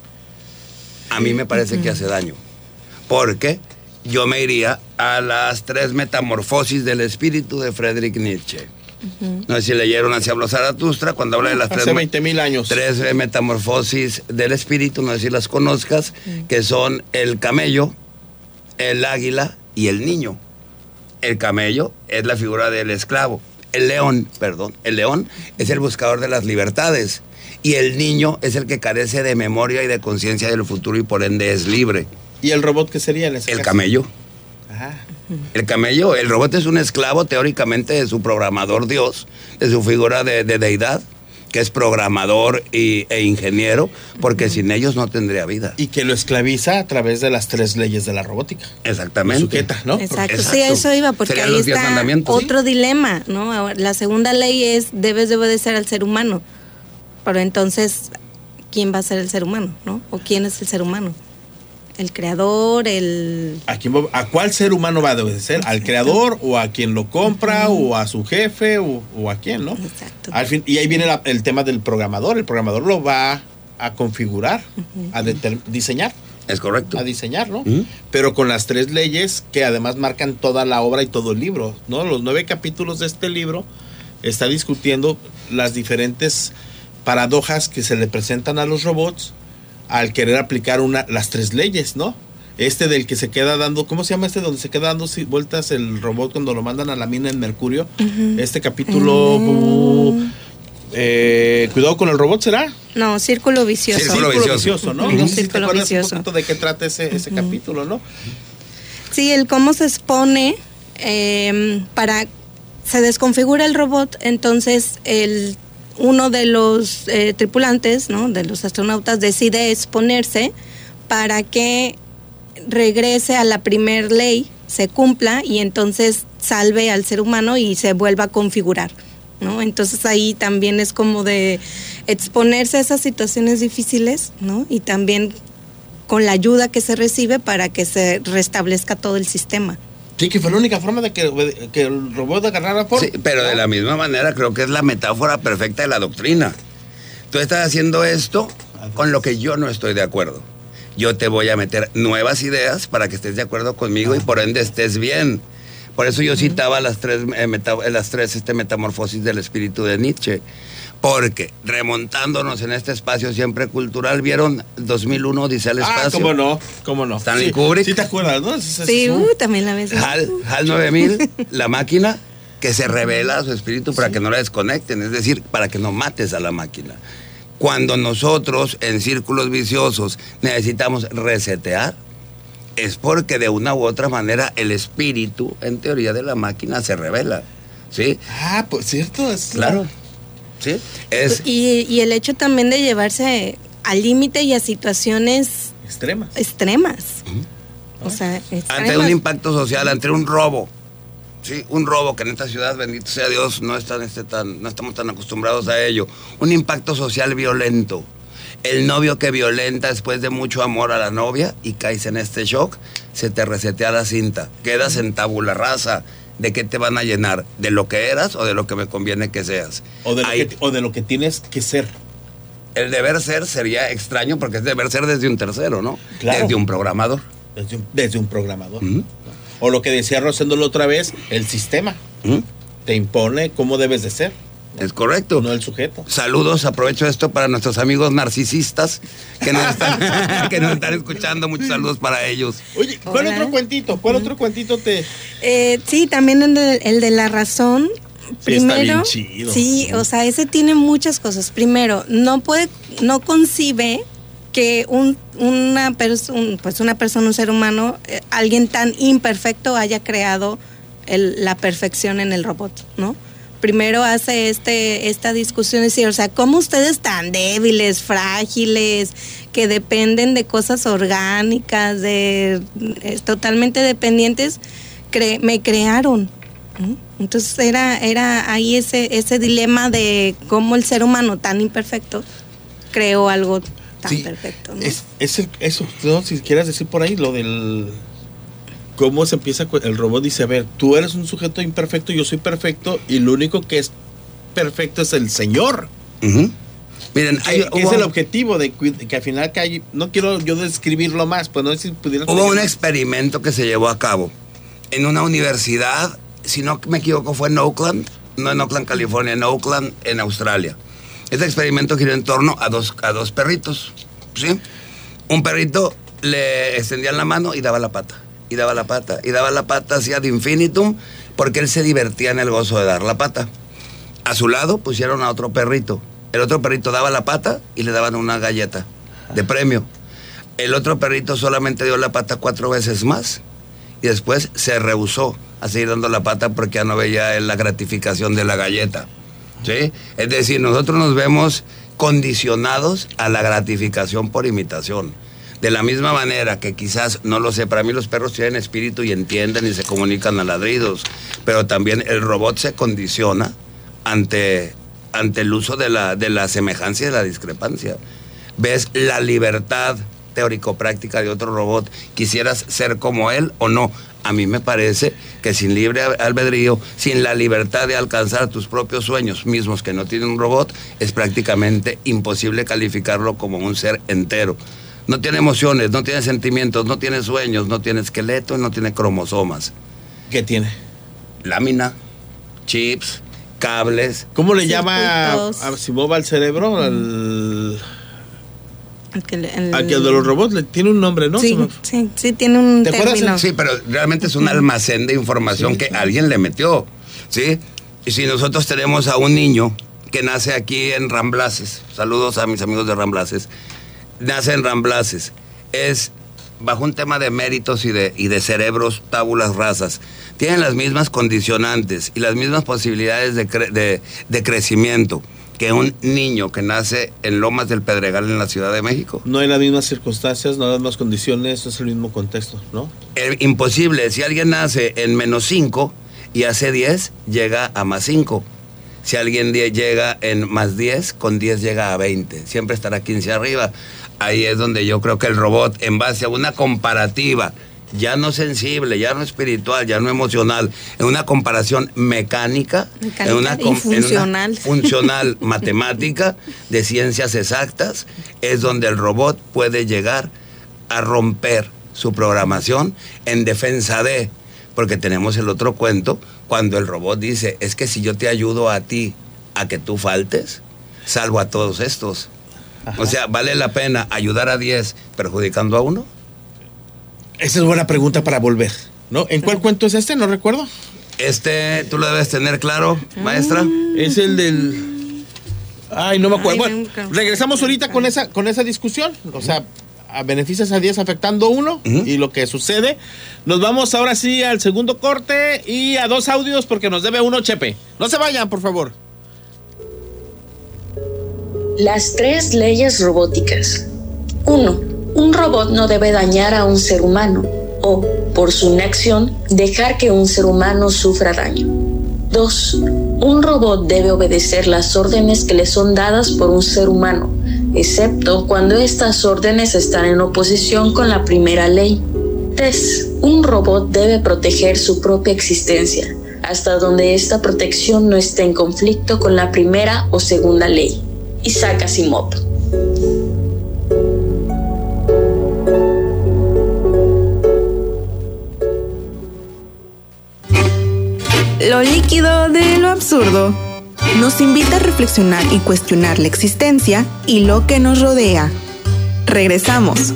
Speaker 6: A mí me parece que hace daño. Porque yo me iría a las 3 metamorfosis del espíritu de Friedrich Nietzsche. No sé si leyeron Así habló Zaratustra, cuando habla de las
Speaker 5: Hace 20,000 años.
Speaker 6: 3 metamorfosis del espíritu, no sé si las conozcas, que son el camello, el águila y el niño. El camello es la figura del esclavo. El león es el buscador de las libertades. Y el niño es el que carece de memoria y de conciencia del futuro y por ende es libre.
Speaker 5: ¿Y el robot qué sería en ese
Speaker 6: El
Speaker 5: caso?
Speaker 6: camello.
Speaker 5: Ajá.
Speaker 6: El camello, el robot es un esclavo teóricamente de su programador Dios, de su figura de deidad, que es programador e ingeniero, porque sin ellos no tendría vida.
Speaker 5: Y que lo esclaviza a través de las 3 leyes de la robótica.
Speaker 6: Exactamente.
Speaker 5: Lo sujeta, ¿no?
Speaker 7: Exacto, sí, eso iba, porque
Speaker 6: Serían
Speaker 7: ahí
Speaker 6: los 10
Speaker 7: está
Speaker 6: mandamientos.
Speaker 7: otro dilema, ¿no? Ahora, la segunda ley es, debes de obedecer al ser humano. Pero entonces, ¿quién va a ser el ser humano, no? ¿O quién es el ser humano? ¿El creador,
Speaker 5: ¿A cuál ser humano va a obedecer? ¿Al creador o a quien lo compra o a su jefe o a quién, no?
Speaker 7: Exacto.
Speaker 5: Al fin, y ahí viene el tema del programador. El programador lo va a configurar, a diseñar.
Speaker 6: Es correcto.
Speaker 5: A diseñar, ¿no? Pero con las 3 leyes que además marcan toda la obra y todo el libro, ¿no? Los 9 capítulos de este libro está discutiendo las diferentes paradojas que se le presentan a los robots al querer aplicar las 3 leyes, ¿no? Del que se queda dando, ¿cómo se llama donde se queda dando vueltas el robot cuando lo mandan a la mina en Mercurio? Este capítulo, cuidado con el robot, ¿será?
Speaker 7: No, Círculo Vicioso.
Speaker 6: Círculo Vicioso,
Speaker 5: ¿no?
Speaker 7: Ujú.
Speaker 5: No sé si te
Speaker 7: Círculo
Speaker 5: acuerdas
Speaker 7: Vicioso.
Speaker 5: un poquito de qué trata ese capítulo, ¿no?
Speaker 7: Sí, el cómo se expone se desconfigura el robot, entonces uno de los tripulantes, ¿no? De los astronautas decide exponerse para que regrese a la primer ley, se cumpla y entonces salve al ser humano y se vuelva a configurar, ¿no? Entonces ahí también es como de exponerse a esas situaciones difíciles, ¿no? Y también con la ayuda que se recibe para que se restablezca todo el sistema.
Speaker 5: Sí, que fue la única forma de que el robot agarrara forma.
Speaker 6: Sí, pero de la misma manera creo que es la metáfora perfecta de la doctrina. Tú estás haciendo esto con lo que yo no estoy de acuerdo. Yo te voy a meter nuevas ideas para que estés de acuerdo conmigo y por ende estés bien. Por eso yo citaba las 3 metamorfosis del espíritu de Nietzsche. Porque remontándonos en este espacio siempre cultural, ¿vieron 2001 Odisea al espacio?
Speaker 5: cómo no.
Speaker 6: Stanley Kubrick.
Speaker 5: Sí te acuerdas, ¿no?
Speaker 7: Sí, también la ves.
Speaker 6: HAL 9000, la máquina que se revela a su espíritu para que no la desconecten, es decir, para que no mates a la máquina. Cuando nosotros en círculos viciosos necesitamos resetear, es porque de una u otra manera el espíritu, en teoría, de la máquina se revela, ¿sí?
Speaker 5: Pues cierto, es
Speaker 6: claro. ¿Sí?
Speaker 7: Y el hecho también de llevarse al límite y a situaciones extremas. O sea,
Speaker 6: ante un impacto social, ante un robo. Sí, un robo que en esta ciudad, bendito sea Dios, no estamos tan acostumbrados a ello. Un impacto social violento. El novio que violenta después de mucho amor a la novia y caes en este shock, se te resetea la cinta. Quedas en tabula rasa. ¿de qué te van a llenar? ¿De lo que eras o de lo que me conviene que seas?
Speaker 5: O de lo que tienes que ser.
Speaker 6: El deber ser sería extraño porque es deber ser desde un tercero, ¿no?
Speaker 5: Claro.
Speaker 6: Desde un programador.
Speaker 5: Desde un programador. O lo que decía Rosendo la otra vez, el sistema te impone cómo debes de ser.
Speaker 6: Es correcto.
Speaker 5: No el sujeto.
Speaker 6: Saludos, aprovecho esto para nuestros amigos narcisistas que nos están escuchando. Muchos saludos para ellos.
Speaker 5: Oye, ¿cuál otro cuentito? ¿Cuál otro cuentito te...?
Speaker 7: Sí, también el de la razón. Primero,
Speaker 5: está bien chido.
Speaker 7: Sí, o sea, ese tiene muchas cosas. Primero, no concibe que una persona, un ser humano, alguien tan imperfecto haya creado la perfección en el robot, ¿no? Primero hace esta discusión, decir, o sea, ¿cómo ustedes tan débiles, frágiles, que dependen de cosas orgánicas, totalmente dependientes, me crearon? Entonces era ahí ese dilema de cómo el ser humano tan imperfecto creó algo tan perfecto, ¿no?
Speaker 5: Eso, ¿no? Si quieres decir por ahí lo del cómo se empieza, el robot dice, a ver, tú eres un sujeto imperfecto, yo soy perfecto, y lo único que es perfecto es el Señor.
Speaker 6: Miren,
Speaker 5: es el objetivo de que al final no quiero yo describirlo más, pues no sé si pudieras.
Speaker 6: Hubo un experimento que se llevó a cabo en una universidad, si no me equivoco fue en Oakland, no en Oakland, California, en Oakland, en Australia. Este experimento giró en torno a dos perritos, ¿sí? Un perrito le extendían la mano y daba la pata, y daba la pata, y daba la pata hacia ad infinitum, porque él se divertía en el gozo de dar la pata. A su lado pusieron a otro perrito. El otro perrito daba la pata y le daban una galleta de premio. El otro perrito solamente dio la pata 4 veces más y después se rehusó a seguir dando la pata porque ya no veía la gratificación de la galleta, ¿sí? Es decir, nosotros nos vemos condicionados a la gratificación por imitación. De la misma manera que quizás, no lo sé, para mí los perros tienen espíritu y entienden y se comunican a ladridos, pero también el robot se condiciona ante el uso de la semejanza y de la discrepancia. ¿Ves la libertad teórico-práctica de otro robot? ¿Quisieras ser como él o no? A mí me parece que sin libre albedrío, sin la libertad de alcanzar tus propios sueños mismos que no tiene un robot, es prácticamente imposible calificarlo como un ser entero. No tiene emociones, no tiene sentimientos, no tiene sueños, no tiene esqueleto, no tiene cromosomas.
Speaker 5: ¿Qué tiene?
Speaker 6: Lámina, chips, cables.
Speaker 5: ¿Cómo le llama si mueva el cerebro? Aquel de los robots le tiene un nombre, ¿no?
Speaker 7: Sí, tiene un término.
Speaker 6: Sí, pero realmente es un almacén de información que alguien le metió, ¿sí? Y si nosotros tenemos a un niño que nace aquí en Ramblaces, saludos a mis amigos de Ramblaces, nace en Ramblaces, es bajo un tema de méritos y de cerebros, tábulas rasas, tienen las mismas condicionantes y las mismas posibilidades de crecimiento que un niño que nace en Lomas del Pedregal en la Ciudad de México.
Speaker 5: No hay las mismas circunstancias, no hay las mismas condiciones, no es el mismo contexto, ¿no?
Speaker 6: Imposible. Si alguien nace en -5 y hace 10, llega a +5. Si alguien llega en +10, con 10 llega a 20. Siempre estará 15 arriba. Ahí es donde yo creo que el robot, en base a una comparativa, ya no sensible, ya no espiritual, ya no emocional, en una comparación mecánica
Speaker 7: y funcional.
Speaker 6: Funcional, matemática, de ciencias exactas, es donde el robot puede llegar a romper su programación en defensa de, porque tenemos el otro cuento, cuando el robot dice, es que si yo te ayudo a ti a que tú faltes, salvo a todos estos. Ajá. O sea, ¿vale la pena ayudar a 10 perjudicando a 1?
Speaker 5: Esa es buena pregunta para volver, ¿no? ¿En cuál cuento es este? No recuerdo.
Speaker 6: Tú lo debes tener claro, maestra.
Speaker 5: Es el del... Ay, no me acuerdo. Bueno, regresamos ahorita con esa discusión. O sea, beneficias a 10 afectando 1 y lo que sucede. Nos vamos ahora sí al segundo corte y a 2 audios porque nos debe uno Chepe. No se vayan, por favor.
Speaker 8: Las 3 leyes robóticas. 1. Un robot no debe dañar a un ser humano o, por su inacción, dejar que un ser humano sufra daño. 2. Un robot debe obedecer las órdenes que le son dadas por un ser humano, excepto cuando estas órdenes están en oposición con la primera ley. 3. Un robot debe proteger su propia existencia. hasta donde esta protección no esté en conflicto con la primera o segunda ley. Isaac Asimov.
Speaker 2: Lo líquido de lo absurdo nos invita a reflexionar y cuestionar la existencia y lo que nos rodea. Regresamos.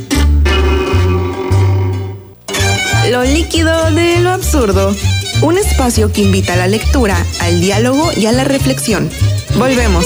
Speaker 2: Lo líquido de lo absurdo, un espacio que invita a la lectura, al diálogo y a la reflexión. Volvemos.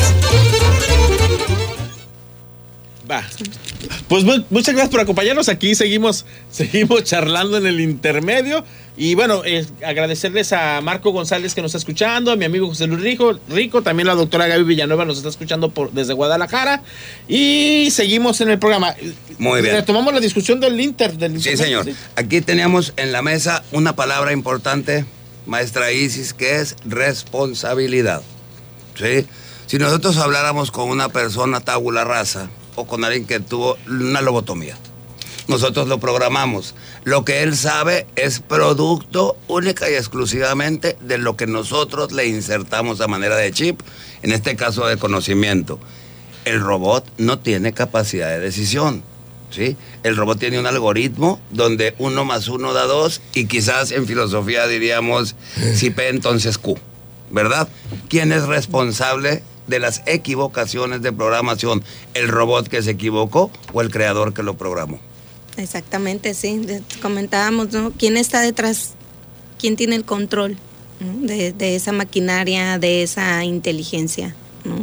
Speaker 5: Va. Pues muchas gracias por acompañarnos. Aquí seguimos charlando en el intermedio. Y bueno, agradecerles a Marco González que nos está escuchando, a mi amigo José Luis Rico, también la doctora Gaby Villanueva nos está escuchando desde Guadalajara. Y seguimos en el programa.
Speaker 6: Muy bien.
Speaker 5: Retomamos la discusión del Inter.
Speaker 6: Sí, señor. ¿Sí? Aquí teníamos en la mesa una palabra importante, maestra Isis, que es responsabilidad. ¿Sí? Si nosotros habláramos con una persona tabula rasa o con alguien que tuvo una lobotomía, nosotros lo programamos. Lo que él sabe es producto única y exclusivamente de lo que nosotros le insertamos a manera de chip, en este caso de conocimiento. El robot no tiene capacidad de decisión, ¿sí? El robot tiene un algoritmo donde 1 más 1 da 2 y quizás en filosofía diríamos si P entonces Q, ¿verdad? ¿Quién es responsable de las equivocaciones de programación? ¿El robot que se equivocó o el creador que lo programó?
Speaker 7: Exactamente, sí. Comentábamos, ¿no? ¿Quién está detrás? ¿Quién tiene el control, ¿no? de esa maquinaria, de esa inteligencia, ¿no?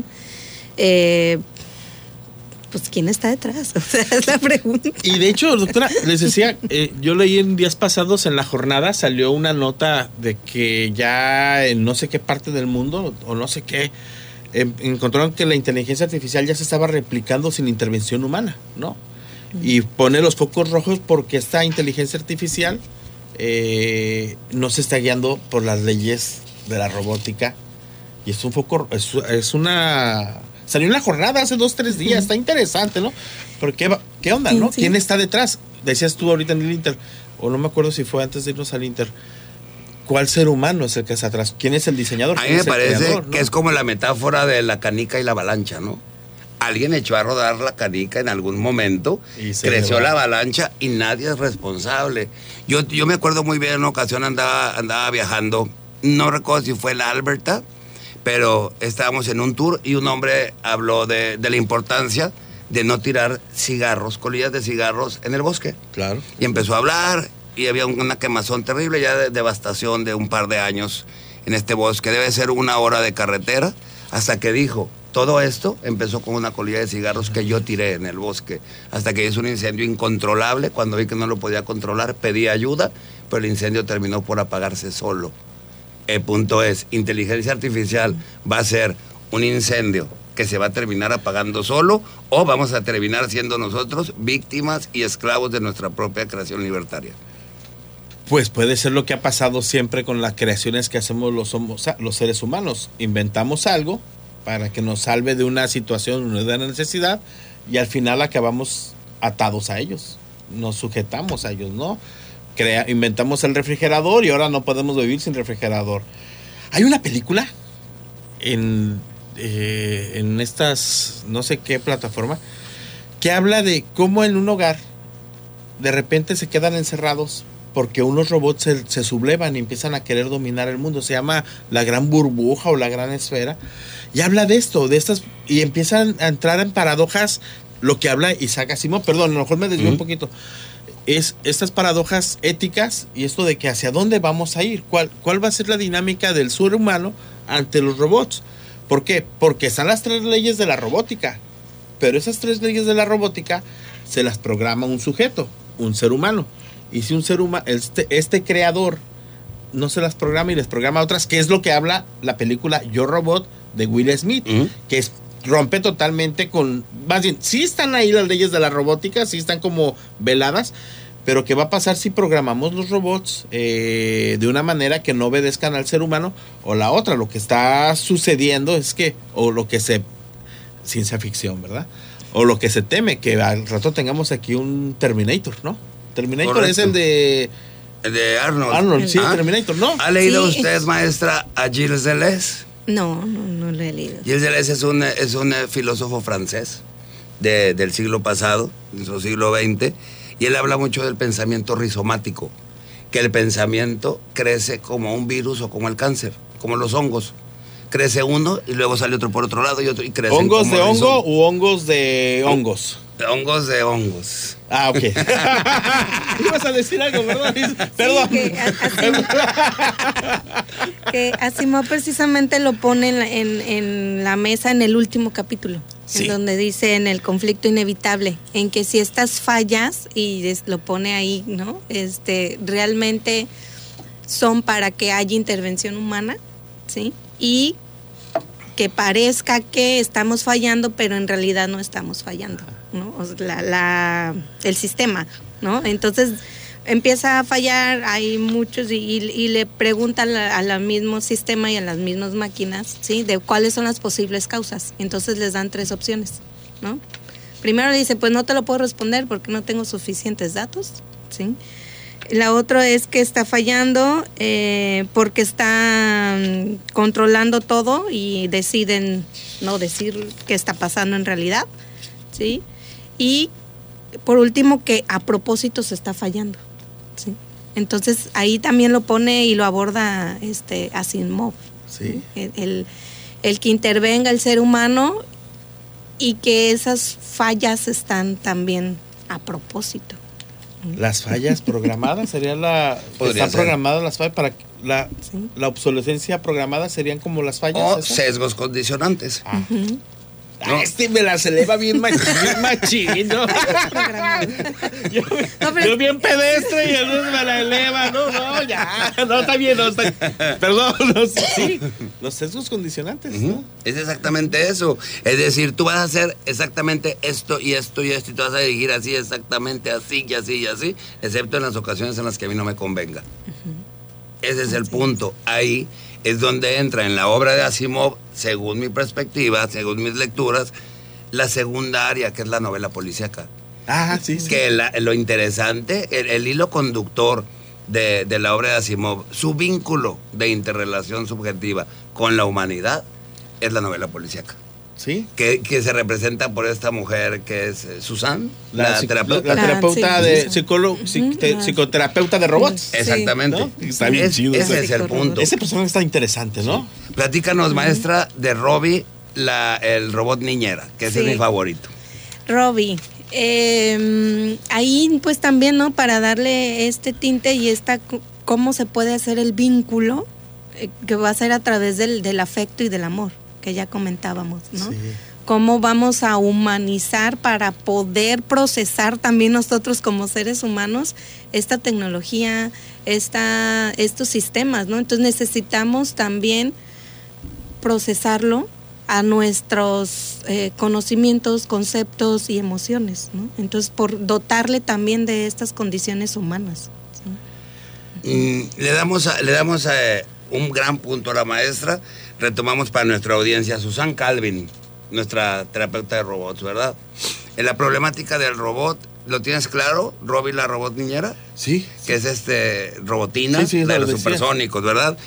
Speaker 7: Pues ¿quién está detrás? O sea, es la pregunta.
Speaker 5: Y de hecho, doctora, les decía, yo leí en días pasados en la jornada, salió una nota de que ya en no sé qué parte del mundo, o no sé qué, encontraron que la inteligencia artificial ya se estaba replicando sin intervención humana, ¿no? Y pone los focos rojos porque esta inteligencia artificial no se está guiando por las leyes de la robótica. Y es un foco, es una... Salió en la jornada hace 2-3 días, está interesante, ¿no? Pero ¿qué onda, no? Sí. ¿Quién está detrás? Decías tú ahorita en el Inter, o no me acuerdo si fue antes de irnos al Inter. ¿Cuál ser humano es el que está atrás? ¿Quién es el diseñador?
Speaker 6: A mí me parece creador, que es como la metáfora de la canica y la avalancha, ¿no? Alguien echó a rodar la canica en algún momento, creció la avalancha y nadie es responsable. Yo me acuerdo muy bien, en una ocasión andaba viajando, no recuerdo si fue la Alberta, pero estábamos en un tour y un hombre habló de la importancia de no tirar cigarros, colillas de cigarros en el bosque.
Speaker 5: Claro.
Speaker 6: Y empezó a hablar y había una quemazón terrible, ya de devastación de un par de años en este bosque. Debe ser 1 hora de carretera, hasta que dijo... Todo esto empezó con una colilla de cigarros que yo tiré en el bosque, hasta que hizo un incendio incontrolable. Cuando vi que no lo podía controlar, pedí ayuda, pero el incendio terminó por apagarse solo. El punto es, inteligencia artificial va a ser un incendio que se va a terminar apagando solo, o vamos a terminar siendo nosotros víctimas y esclavos de nuestra propia creación libertaria.
Speaker 5: Pues puede ser lo que ha pasado siempre con las creaciones que hacemos los seres humanos. Inventamos algo para que nos salve de una situación de una necesidad y al final acabamos atados a ellos, nos sujetamos a ellos, ¿no? Inventamos el refrigerador y ahora no podemos vivir sin refrigerador. Hay una película en estas, no sé qué plataforma, que habla de cómo en un hogar de repente se quedan encerrados porque unos robots se sublevan y empiezan a querer dominar el mundo. Se llama La Gran Burbuja o La Gran Esfera. Y habla de esto, de estas, y empiezan a entrar en paradojas, lo que habla Isaac Asimov, perdón, a lo mejor me desvío un poquito, es estas paradojas éticas y esto de que hacia dónde vamos a ir, cuál va a ser la dinámica del ser humano ante los robots. ¿Por qué? Porque están las 3 leyes de la robótica, pero esas 3 leyes de la robótica se las programa un sujeto, un ser humano. Y si un ser humano, este creador no se las programa y les programa otras, que es lo que habla la película Yo Robot de Will Smith, que rompe totalmente con, más bien, sí están ahí las leyes de la robótica, sí están como veladas, pero ¿qué va a pasar si programamos los robots de una manera que no obedezcan al ser humano? O la otra, lo que está sucediendo es que, o lo que ciencia ficción, ¿verdad? O lo que se teme, que al rato tengamos aquí un Terminator, ¿no? Terminator. Correcto. Es el de
Speaker 6: De Arnold.
Speaker 5: Arnold, sí, Terminator, ¿no?
Speaker 6: ¿Ha leído
Speaker 7: Sí.
Speaker 6: usted, maestra, a Gilles Deleuze?
Speaker 7: No lo he leído.
Speaker 6: Gilles Deleuze es un filósofo francés del siglo pasado, del siglo XX, y él habla mucho del pensamiento rizomático, que el pensamiento crece como un virus o como el cáncer, como los hongos. Crece uno y luego sale otro por otro lado y otro y crece.
Speaker 5: ¿Hongos de hongo u hongos de hongos?
Speaker 6: Hongos de hongos.
Speaker 5: Ah, ok. Ibas a decir algo, ¿verdad? Perdón.
Speaker 7: Sí, que Asimov precisamente lo pone en la mesa en el último capítulo,
Speaker 5: Sí.
Speaker 7: en donde dice en el conflicto inevitable, en que si estas fallas, y lo pone ahí, ¿no? Realmente son para que haya intervención humana, ¿sí? Y que parezca que estamos fallando, pero en realidad no estamos fallando, ¿no? O sea, el sistema, ¿no? Entonces empieza a fallar, hay muchos y le preguntan al mismo sistema y a las mismas máquinas, ¿sí? De cuáles son las posibles causas. Entonces les dan 3 opciones, ¿no? Primero le dice, pues no te lo puedo responder porque no tengo suficientes datos, ¿sí? La otra es que está fallando porque están controlando todo y deciden no decir qué está pasando en realidad, ¿sí? Y por último que a propósito se está fallando, ¿sí? Entonces ahí también lo pone y lo aborda Asimov,
Speaker 5: Sí.
Speaker 7: el que intervenga el ser humano y que esas fallas están también a propósito.
Speaker 5: Las fallas programadas sería
Speaker 6: Podría
Speaker 5: está
Speaker 6: ser.
Speaker 5: programada las fallas para la
Speaker 7: Sí.
Speaker 5: obsolescencia programada serían como las fallas.
Speaker 6: O
Speaker 5: ¿esas?
Speaker 6: sesgos condicionantes.
Speaker 5: Ah, me las eleva bien machín, ¿no? Yo bien pedestre y el otro me la eleva, no, ya, no, está bien, no, perdón, no, sí, los sesgos condicionantes, ¿no?
Speaker 6: Es exactamente eso. Es decir, tú vas a hacer exactamente esto y esto y esto y tú vas a dirigir así, exactamente así y así y así, excepto en las ocasiones en las que a mí no me convenga. Ese es el punto. Ahí es donde entra en la obra de Asimov, según mi perspectiva, según mis lecturas, la segunda área, que es la novela policíaca.
Speaker 5: Ah, sí, sí.
Speaker 6: Que lo interesante, el hilo conductor de la obra de Asimov, su vínculo de interrelación subjetiva con la humanidad, es la novela policíaca.
Speaker 5: Sí.
Speaker 6: Que se representa por esta mujer que es Susan,
Speaker 5: La
Speaker 6: terapeuta.
Speaker 5: La terapeuta
Speaker 7: sí,
Speaker 5: de
Speaker 7: sí.
Speaker 5: psicoterapeuta de robots.
Speaker 6: Exactamente.
Speaker 5: ¿No? Está bien chido.
Speaker 6: Ese es el punto.
Speaker 5: Ese personaje está interesante, ¿no?
Speaker 6: Platícanos, maestra, de Robbie, el robot niñera, que ese
Speaker 7: Sí.
Speaker 6: es mi favorito.
Speaker 7: Robbie, ahí pues también, ¿no? Para darle este tinte y cómo se puede hacer el vínculo que va a ser a través del afecto y del amor, que ya comentábamos, ¿no?
Speaker 5: Sí.
Speaker 7: Cómo vamos a humanizar para poder procesar también nosotros como seres humanos esta tecnología, estos sistemas, ¿no? Entonces necesitamos también procesarlo a nuestros conocimientos, conceptos y emociones, ¿no? Entonces, por dotarle también de estas condiciones humanas, ¿sí?
Speaker 6: Le damos un gran punto a la maestra. Retomamos para nuestra audiencia a Susan Calvin, nuestra terapeuta de robots, ¿verdad? En la problemática del robot, ¿lo tienes claro? Robbie, la robot niñera.
Speaker 5: Sí.
Speaker 6: Que es robotina,
Speaker 5: Sí,
Speaker 6: la de
Speaker 5: lo
Speaker 6: los
Speaker 5: decía.
Speaker 6: supersónicos, ¿verdad?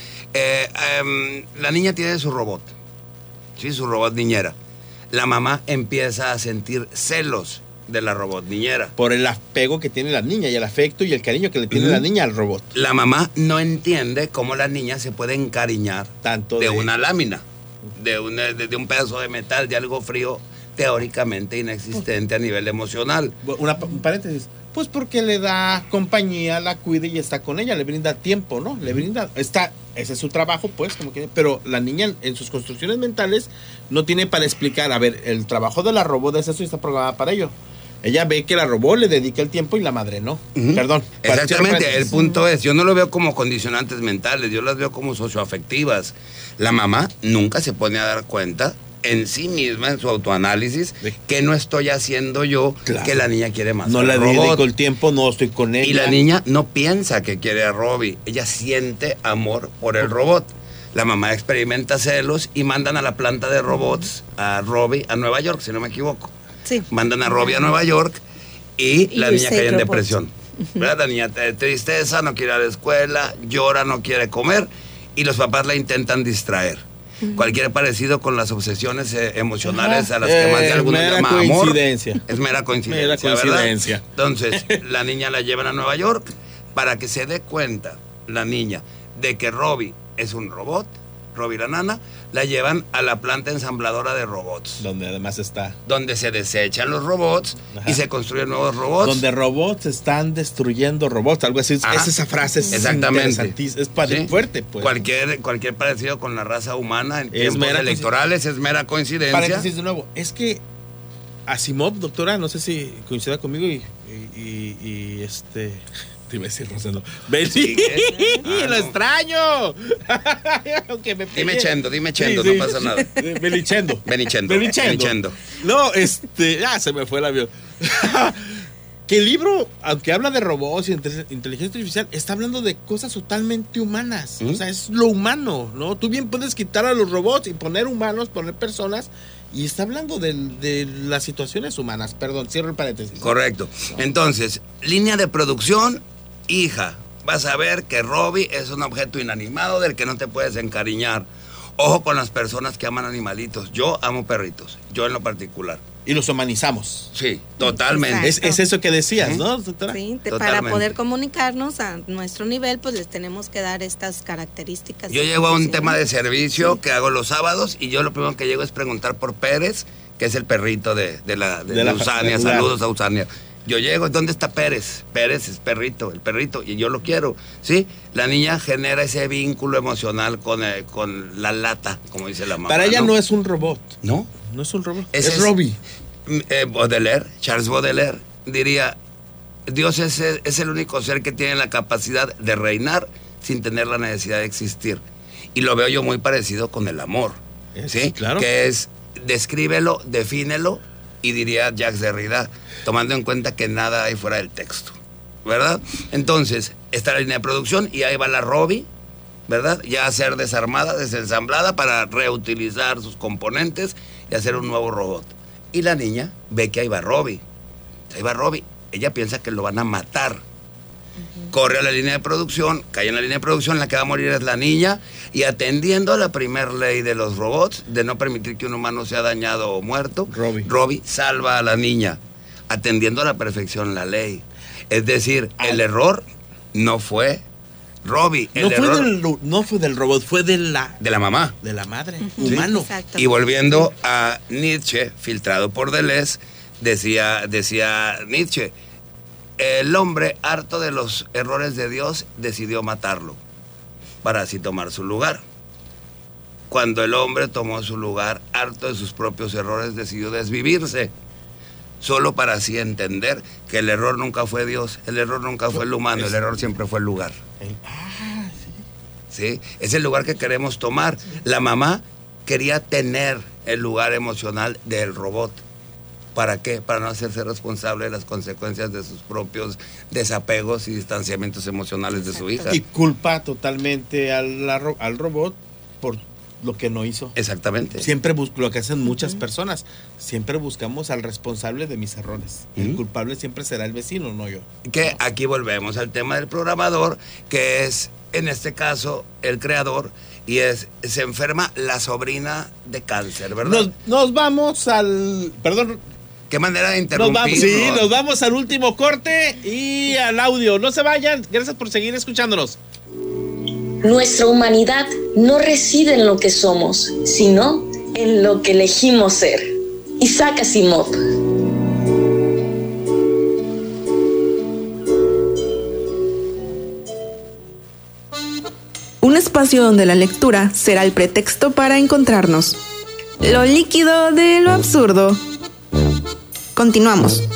Speaker 6: La niña tiene su robot, sí, su robot niñera. La mamá empieza a sentir celos de la robot niñera.
Speaker 5: Por el apego que tiene la niña y el afecto y el cariño que le tiene la niña al robot.
Speaker 6: La mamá no entiende cómo la niña se puede encariñar
Speaker 5: Tanto
Speaker 6: de una lámina, de un pedazo de metal, de algo frío, teóricamente inexistente a nivel emocional.
Speaker 5: Un paréntesis. Pues porque le da compañía, la cuida y está con ella, le brinda tiempo, ¿no? Le brinda, ese es su trabajo, pues, como que, pero la niña en sus construcciones mentales no tiene para explicar, a ver, el trabajo de la robot es eso y está programada para ello. Ella ve que la robot le dedica el tiempo y la madre no. Perdón.
Speaker 6: Exactamente, el punto es, yo no lo veo como condicionantes mentales, yo las veo como socioafectivas. La mamá nunca se pone a dar cuenta en sí misma, en su autoanálisis, que no estoy haciendo yo,
Speaker 5: Claro.
Speaker 6: que la niña quiere más.
Speaker 5: No
Speaker 6: al
Speaker 5: le
Speaker 6: robot.
Speaker 5: dedico el tiempo, no estoy con ella.
Speaker 6: Y la niña no piensa que quiere a Robbie, ella siente amor por el robot. La mamá experimenta celos y mandan a la planta de robots a Robbie a Nueva York, si no me equivoco.
Speaker 7: Sí.
Speaker 6: Mandan a Robbie a Nueva York y la niña
Speaker 7: USA
Speaker 6: cae en
Speaker 7: Robots.
Speaker 6: depresión. ¿verdad? La niña tiene tristeza, no quiere ir a la escuela, llora, no quiere comer y los papás la intentan distraer. Cualquier parecido con las obsesiones emocionales a las que más de algunos llaman amor. Es mera coincidencia. ¿Verdad? Entonces, la niña la llevan a Nueva York para que se dé cuenta, la niña, de que Robbie es un robot. Robbie la nana, la llevan a la planta ensambladora de robots.
Speaker 5: Donde además está.
Speaker 6: Donde se desechan los robots y se construyen nuevos robots.
Speaker 5: Donde robots están destruyendo robots, algo así. Es esa frase es interesantísima. Es fuerte, pues.
Speaker 6: Cualquier parecido con la raza humana en tiempos electorales es mera coincidencia.
Speaker 5: Paréntesis de nuevo, es que Asimov, doctora, no sé si coincida conmigo y te iba a decir Rosendo. ¡Vení! ¡Lo extraño!
Speaker 6: Dime Chendo, no pasa nada.
Speaker 5: Benichendo. No, se me fue el avión. Que el libro, aunque habla de robots y inteligencia artificial, está hablando de cosas totalmente humanas. O sea, es lo humano, ¿no? Tú bien puedes quitar a los robots y poner humanos, poner personas, y está hablando de las situaciones humanas. Perdón, cierro el paréntesis.
Speaker 6: Correcto. Entonces, línea de producción, hija, vas a ver que Robbie es un objeto inanimado del que no te puedes encariñar. Ojo con las personas que aman animalitos. Yo amo perritos, yo en lo particular.
Speaker 5: Y los humanizamos.
Speaker 6: Sí, totalmente.
Speaker 5: Es eso que decías, ¿no, doctora?
Speaker 7: Sí, para poder comunicarnos a nuestro nivel, pues les tenemos que dar estas características.
Speaker 6: Yo llego a un tema de servicio que hago los sábados y yo lo primero que llego es preguntar por Pérez, que es el perrito de Usania. Saludos a Usania. Yo llego, ¿dónde está Pérez? Pérez es perrito, el perrito, y yo lo quiero, ¿sí? La niña genera ese vínculo emocional con la lata, como dice la mamá.
Speaker 5: Para ella no es un robot.
Speaker 6: ¿No?
Speaker 5: No es un robot, es Robbie.
Speaker 6: Charles Baudelaire, diría, Dios es el único ser que tiene la capacidad de reinar sin tener la necesidad de existir. Y lo veo yo muy parecido con el amor, ¿sí? Claro. Que es, descríbelo, defínelo, y diría Jacques Derrida, tomando en cuenta que nada hay fuera del texto, ¿verdad? Entonces, está la línea de producción y ahí va la Robbie, ¿verdad? Ya a ser desarmada, desensamblada para reutilizar sus componentes y hacer un nuevo robot. Y la niña ve que ahí va Robbie. Ahí va Robbie. Ella piensa que lo van a matar. Corre a la línea de producción, cae en la línea de producción, la que va a morir es la niña, y atendiendo a la primer ley de los robots, de no permitir que un humano sea dañado o muerto, Robbie salva a la niña, atendiendo a la perfección la ley. Es decir, el error no fue Robbie.
Speaker 5: No fue del robot, fue de la
Speaker 6: mamá.
Speaker 5: De la madre, humano.
Speaker 7: Exacto.
Speaker 6: Y volviendo a Nietzsche, filtrado por Deleuze, decía Nietzsche, el hombre, harto de los errores de Dios, decidió matarlo para así tomar su lugar. Cuando el hombre tomó su lugar, harto de sus propios errores, decidió desvivirse, solo para así entender que el error nunca fue Dios, el error nunca fue el humano, el error siempre fue el lugar. ¿Sí? Es el lugar que queremos tomar. La mamá quería tener el lugar emocional del robot. ¿Para qué? Para no hacerse responsable de las consecuencias de sus propios desapegos y distanciamientos emocionales de su hija.
Speaker 5: Y culpa totalmente al robot por lo que no hizo.
Speaker 6: Exactamente.
Speaker 5: Siempre lo que hacen muchas personas. Siempre buscamos al responsable de mis errores. El culpable siempre será el vecino, no yo.
Speaker 6: Que aquí volvemos al tema del programador, que es, en este caso, el creador, y se enferma la sobrina de cáncer, ¿verdad?
Speaker 5: Nos vamos al... Perdón.
Speaker 6: Qué manera de interrumpir.
Speaker 5: Nos vamos al último corte y al audio. No se vayan. Gracias por seguir escuchándonos.
Speaker 8: Nuestra humanidad no reside en lo que somos, sino en lo que elegimos ser. Isaac Asimov.
Speaker 2: Un espacio donde la lectura será el pretexto para encontrarnos. Lo líquido de lo absurdo. Continuamos.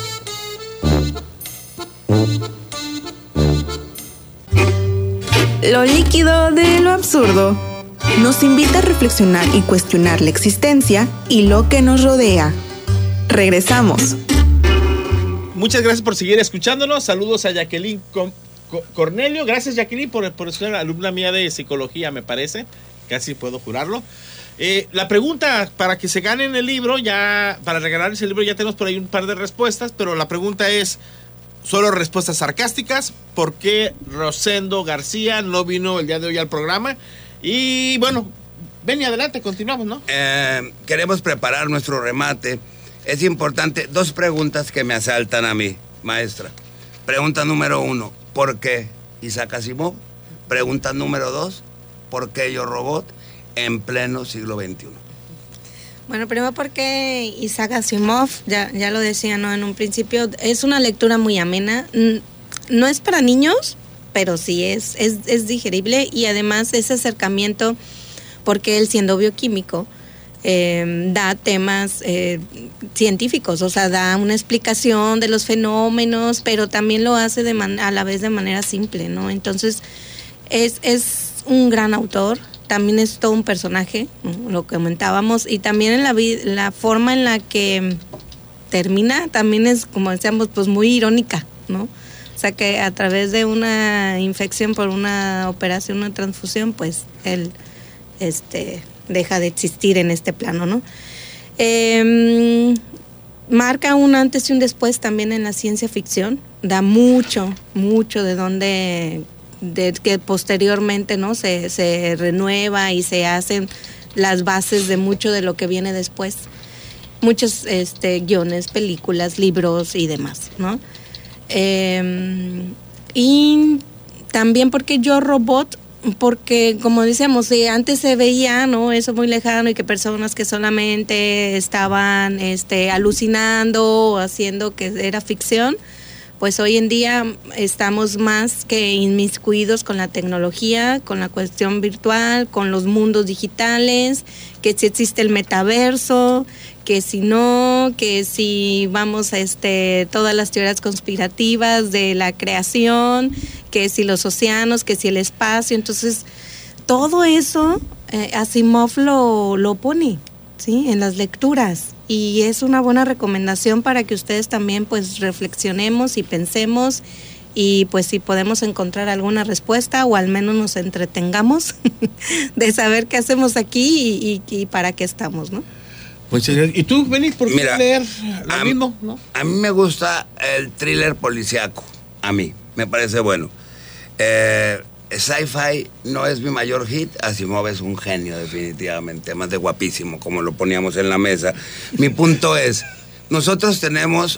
Speaker 2: Lo líquido de lo absurdo nos invita a reflexionar y cuestionar la existencia y lo que nos rodea. Regresamos.
Speaker 5: Muchas gracias por seguir escuchándonos. Saludos a Jacqueline Cornelio. Gracias, Jacqueline, por ser alumna mía de psicología, me parece. Casi puedo jurarlo. La pregunta para que se ganen el libro, para regalarles el libro, ya tenemos por ahí un par de respuestas, pero la pregunta es, solo respuestas sarcásticas. ¿Por qué Rosendo García no vino el día de hoy al programa? Y bueno, ven y adelante, continuamos, ¿no?
Speaker 6: Queremos preparar nuestro remate. Es importante, 2 preguntas que me asaltan a mí, maestra. Pregunta número 1, ¿por qué Isaac Asimov? Pregunta número 2, ¿por qué Yo Robot en pleno siglo XXI?
Speaker 7: Bueno, primero porque Isaac Asimov, ya lo decía, ¿no? En un principio, es una lectura muy amena. No es para niños, pero sí es digerible, y además ese acercamiento, porque él, siendo bioquímico, da temas científicos, o sea, da una explicación de los fenómenos, pero también lo hace a la vez de manera simple, ¿no? Entonces, es un gran autor. También es todo un personaje, ¿no? Lo comentábamos, y también en la forma en la que termina también es, como decíamos, pues muy irónica, ¿no? O sea, que a través de una infección por una operación, una transfusión, pues él deja de existir en este plano, ¿no? Marca un antes y un después también en la ciencia ficción, da mucho de donde, de que posteriormente, ¿no? se renueva y se hacen las bases de mucho de lo que viene después. Muchos guiones, películas, libros y demás, ¿no? Y también porque Yo Robot, porque como decíamos, antes se veía, ¿no? Eso muy lejano, y que personas que solamente estaban alucinando o haciendo que era ficción, pues hoy en día estamos más que inmiscuidos con la tecnología, con la cuestión virtual, con los mundos digitales, que si existe el metaverso, que si no, que si vamos a todas las teorías conspirativas de la creación, que si los océanos, que si el espacio. Entonces, todo eso Asimov lo pone, ¿sí? En las lecturas. Y es una buena recomendación para que ustedes también pues reflexionemos y pensemos, y pues si podemos encontrar alguna respuesta, o al menos nos entretengamos de saber qué hacemos aquí y para qué estamos, ¿no?
Speaker 5: Pues, ¿y tú, Benny, por qué leer lo mismo, no?
Speaker 6: A mí me gusta el thriller policíaco, a mí, me parece bueno. Sci-fi no es mi mayor hit. Asimov es un genio, definitivamente, además de guapísimo, como lo poníamos en la mesa. Mi punto es, nosotros tenemos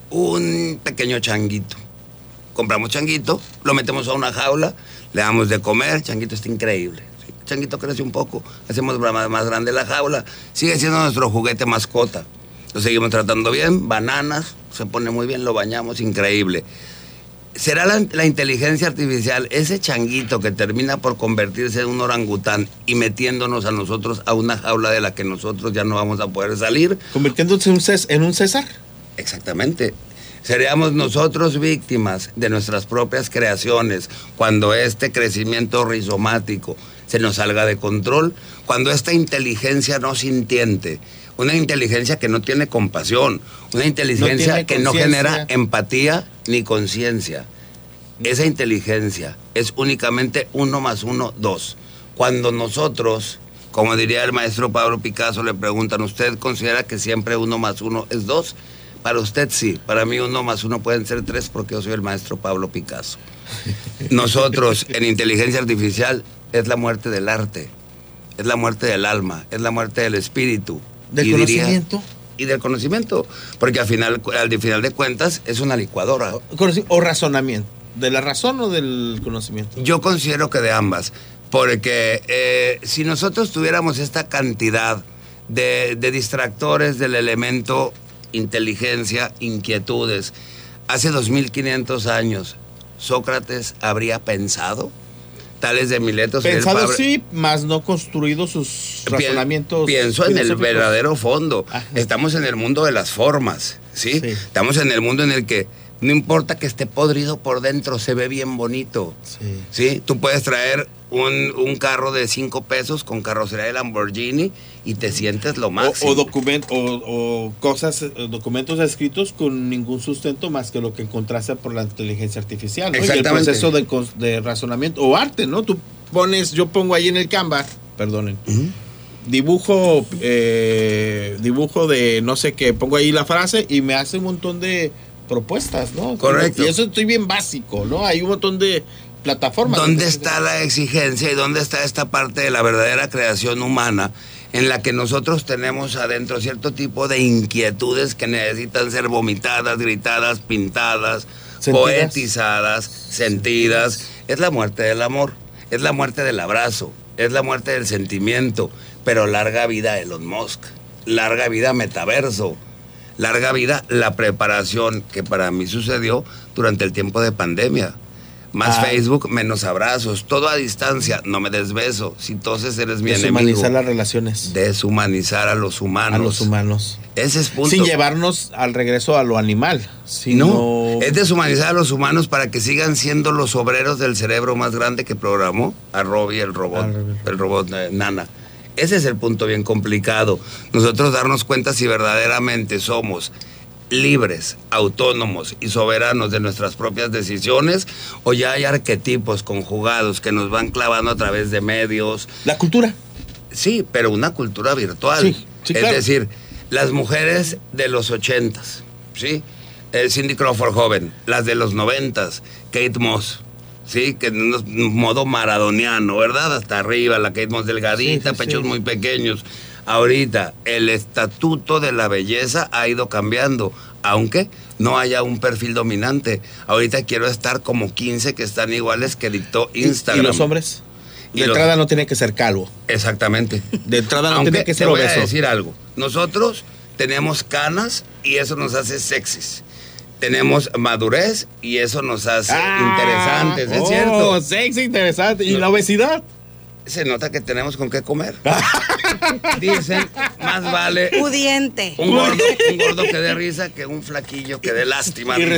Speaker 6: un pequeño changuito. Compramos changuito, lo metemos a una jaula, le damos de comer, changuito está increíble. El changuito crece un poco, hacemos más grande la jaula, sigue siendo nuestro juguete mascota. Lo seguimos tratando bien, bananas, se pone muy bien, lo bañamos, increíble. ¿Será la inteligencia artificial ese changuito que termina por convertirse en un orangután y metiéndonos a nosotros a una jaula de la que nosotros ya no vamos a poder salir?
Speaker 5: ¿Convirtiéndose en un César?
Speaker 6: Exactamente. Seríamos nosotros víctimas de nuestras propias creaciones cuando este crecimiento rizomático se nos salga de control, cuando esta inteligencia no sintiente, una inteligencia que no tiene compasión, una inteligencia que no genera empatía ni conciencia. Esa inteligencia es únicamente 1 más 1, 2. Cuando nosotros, como diría el maestro Pablo Picasso, le preguntan, ¿usted considera que siempre 1 más 1 es 2? Para usted sí, para mí 1 más 1 pueden ser 3 porque yo soy el maestro Pablo Picasso. Nosotros en inteligencia artificial es la muerte del arte, es la muerte del alma, es la muerte del espíritu.
Speaker 5: ¿Del conocimiento?
Speaker 6: Y del conocimiento, porque al final de cuentas es una licuadora.
Speaker 5: ¿O razonamiento? ¿De la razón o del conocimiento?
Speaker 6: Yo considero que de ambas, porque si nosotros tuviéramos esta cantidad de distractores del elemento inteligencia, inquietudes, hace 2500 años, ¿Sócrates habría pensado? Tales de Mileto.
Speaker 5: Pensado sí, más no construido sus razonamientos.
Speaker 6: Pienso en el verdadero fondo. Ajá. Estamos en el mundo de las formas, ¿sí? Estamos en el mundo en el que no importa que esté podrido por dentro, se ve bien bonito. ¿Sí? Tú puedes traer un carro de 5 pesos con carrocería de Lamborghini y te sientes lo máximo.
Speaker 5: O documentos escritos con ningún sustento más que lo que encontraste por la inteligencia artificial, ¿no?
Speaker 6: Exactamente.
Speaker 5: Y el proceso de razonamiento o arte, ¿no? Yo pongo ahí en el Canva, perdonen, dibujo de no sé qué, pongo ahí la frase y me hace un montón de propuestas, ¿no?
Speaker 6: Correcto.
Speaker 5: Y eso estoy bien básico, ¿no? Hay un montón de plataformas.
Speaker 6: ¿Dónde está la exigencia y dónde está esta parte de la verdadera creación humana en la que nosotros tenemos adentro cierto tipo de inquietudes que necesitan ser vomitadas, gritadas, pintadas, poetizadas, sentidas? Es la muerte del amor, es la muerte del abrazo, es la muerte del sentimiento, pero larga vida Elon Musk, larga vida metaverso, larga vida la preparación que para mí sucedió durante el tiempo de pandemia. Más Facebook, menos abrazos, todo a distancia, no me des beso, si toses eres mi enemigo.
Speaker 5: Deshumanizar las relaciones.
Speaker 6: Deshumanizar a los humanos.
Speaker 5: A los humanos.
Speaker 6: Ese es punto.
Speaker 5: Sin llevarnos al regreso a lo animal.
Speaker 6: No, es deshumanizar a los humanos para que sigan siendo los obreros del cerebro más grande que programó a Robbie, el robot Nana. Ese es el punto bien complicado. Nosotros darnos cuenta si verdaderamente somos libres, autónomos y soberanos de nuestras propias decisiones, o ya hay arquetipos conjugados que nos van clavando a través de medios.
Speaker 5: La cultura.
Speaker 6: Sí, pero una cultura virtual.
Speaker 5: Sí, claro.
Speaker 6: Es decir, las mujeres de los 80s, ¿sí? Cindy Crawford joven, las de los 90s, Kate Moss, ¿sí? Que en un modo maradoniano, ¿verdad? Hasta arriba, la Kate Moss delgadita, pechos muy pequeños. Ahorita, el estatuto de la belleza ha ido cambiando, aunque no haya un perfil dominante. Ahorita quiero estar como 15 que están iguales que dictó Instagram.
Speaker 5: ¿Y los hombres? De entrada no tiene que ser calvo.
Speaker 6: Exactamente.
Speaker 5: De entrada no tiene que ser obeso.
Speaker 6: Te voy a decir algo. Nosotros tenemos canas y eso nos hace sexys. Tenemos madurez y eso nos hace interesantes, ¿es cierto?
Speaker 5: Sexy, interesante. ¿Y la obesidad?
Speaker 6: Se nota que tenemos con qué comer. Dicen, más vale
Speaker 7: pudiente.
Speaker 6: Un gordo que dé risa que un flaquillo que dé lástima.
Speaker 5: Y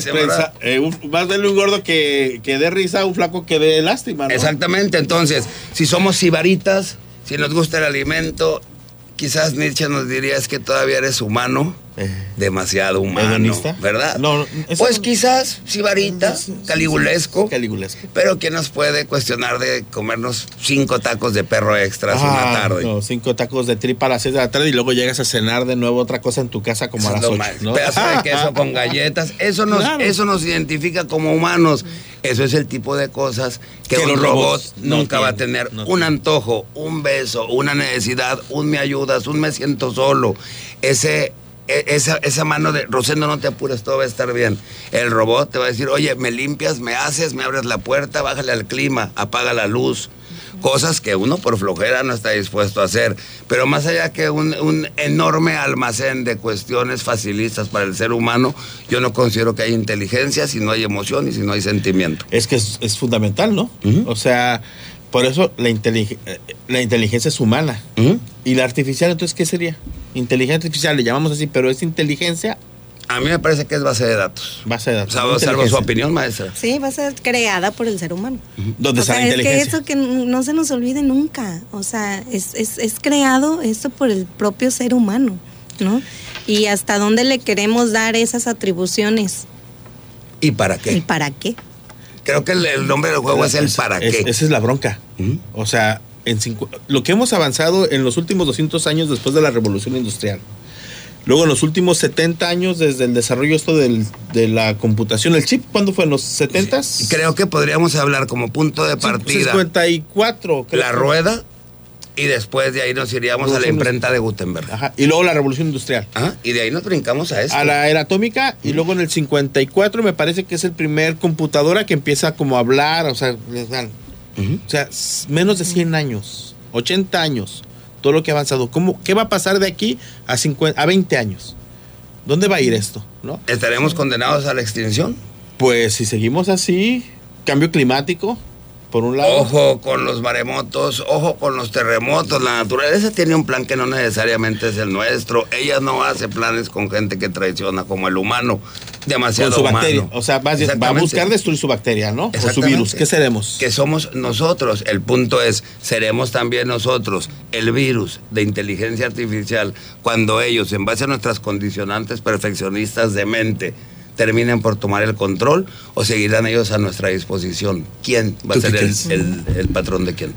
Speaker 5: más vale un gordo que dé risa, un flaco que dé lástima, ¿no?
Speaker 6: Exactamente. Entonces, si somos sibaritas, si nos gusta el alimento, quizás Nietzsche nos diría es que todavía eres humano. Demasiado humano,
Speaker 5: ¿hedonista?
Speaker 6: ¿Verdad?
Speaker 5: No,
Speaker 6: pues quizás sibarita, caligulesco. Pero ¿quién nos puede cuestionar de comernos 5 tacos de perro extras una tarde?
Speaker 5: No, 5 tacos de tripa a las 6 de la tarde y luego llegas a cenar de nuevo otra cosa en tu casa como a las 8, ¿no?
Speaker 6: Pedazo de queso con galletas. Eso nos identifica como humanos. Eso es el tipo de cosas que un robot nunca va a tener. Un antojo, un beso, una necesidad, un me ayudas, un me siento solo. Esa mano de Rosendo, no te apures, todo va a estar bien. El robot te va a decir, oye, me limpias, me haces, me abres la puerta, bájale al clima, apaga la luz. Cosas que uno por flojera no está dispuesto a hacer. Pero más allá que un enorme almacén de cuestiones facilistas para el ser humano, yo no considero que haya inteligencia si no hay emoción y si no hay sentimiento.
Speaker 5: Es que es fundamental, ¿no? O sea, por eso la inteligencia es humana. ¿Y la artificial, entonces qué sería? Inteligencia artificial, le llamamos así, pero es inteligencia.
Speaker 6: A mí me parece que es base de datos.
Speaker 5: Base de datos.
Speaker 6: Salvo su opinión, maestra.
Speaker 7: Sí, va a ser creada por el ser humano.
Speaker 5: ¿Dónde está la inteligencia?
Speaker 7: Es que eso que no se nos olvide nunca. O sea, es creado esto por el propio ser humano, ¿no? Y hasta dónde le queremos dar esas atribuciones.
Speaker 6: ¿Y para qué?
Speaker 7: ¿Y para qué?
Speaker 6: Creo que el nombre del juego es el para qué.
Speaker 5: Esa es la bronca. O sea, lo que hemos avanzado en los últimos 200 años después de la Revolución Industrial. Luego en los últimos 70 años desde el desarrollo de la computación, el chip, ¿cuándo fue? ¿En los 70s?
Speaker 6: Sí, creo que podríamos hablar como punto de partida.
Speaker 5: 54.
Speaker 6: La rueda y después de ahí nos iríamos a la imprenta de Gutenberg.
Speaker 5: Ajá. Y luego la Revolución Industrial.
Speaker 6: Ajá. Y de ahí nos brincamos a esto.
Speaker 5: A la era atómica y luego en el 54 me parece que es el primer computadora que empieza como a hablar, o sea, o sea, menos de 100 años, 80 años, todo lo que ha avanzado. ¿Qué va a pasar de aquí a 20 años? ¿Dónde va a ir esto? ¿No?
Speaker 6: ¿Estaremos condenados a la extinción?
Speaker 5: Pues si seguimos así, cambio climático, por un lado.
Speaker 6: Ojo con los maremotos, ojo con los terremotos. La naturaleza tiene un plan que no necesariamente es el nuestro. Ella no hace planes con gente que traiciona como el humano. Demasiado
Speaker 5: con su
Speaker 6: humano.
Speaker 5: Bacteria. O sea, va a buscar destruir su bacteria, ¿no? O su virus. ¿Qué seremos?
Speaker 6: Que somos nosotros. El punto es, seremos también nosotros el virus de inteligencia artificial cuando ellos, en base a nuestras condicionantes perfeccionistas de mente, terminen por tomar el control, o seguirán ellos a nuestra disposición. ¿Quién va a ser el patrón de quién?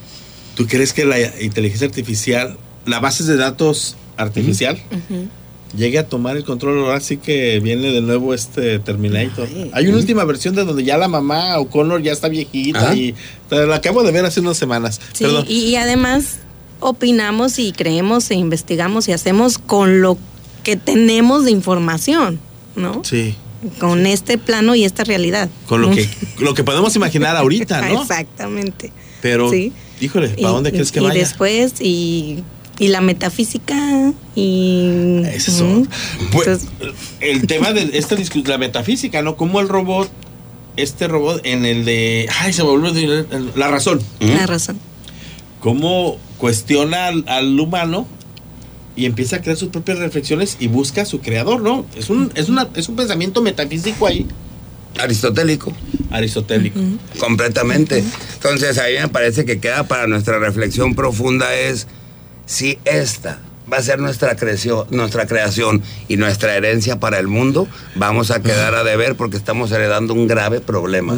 Speaker 5: ¿Tú crees que la inteligencia artificial, la base de datos artificial, llegue a tomar el control. Ahora sí que viene de nuevo Terminator. Hay una última versión de donde ya la mamá O'Connor ya está viejita y la acabo de ver hace unas semanas.
Speaker 7: Sí, y además opinamos y creemos e investigamos y hacemos con lo que tenemos de información, ¿no?
Speaker 5: Sí.
Speaker 7: Con este plano y esta realidad.
Speaker 5: Con lo que podemos imaginar ahorita, ¿no?
Speaker 7: Exactamente.
Speaker 5: Pero,
Speaker 7: sí.
Speaker 5: Híjole, ¿para dónde crees que vaya?
Speaker 7: Y después, y la metafísica, y...
Speaker 5: Eso. Pues, el tema de la metafísica, ¿no? Como el robot, en el de... Ay, se volvió la razón.
Speaker 7: La razón.
Speaker 5: Cómo cuestiona al humano y empieza a crear sus propias reflexiones y busca a su creador, ¿no? Es un pensamiento metafísico ahí.
Speaker 6: Aristotélico. Completamente. Entonces, ahí me parece que queda para nuestra reflexión profunda es si esta va a ser nuestra creación y nuestra herencia para el mundo, vamos a quedar a deber porque estamos heredando un grave problema.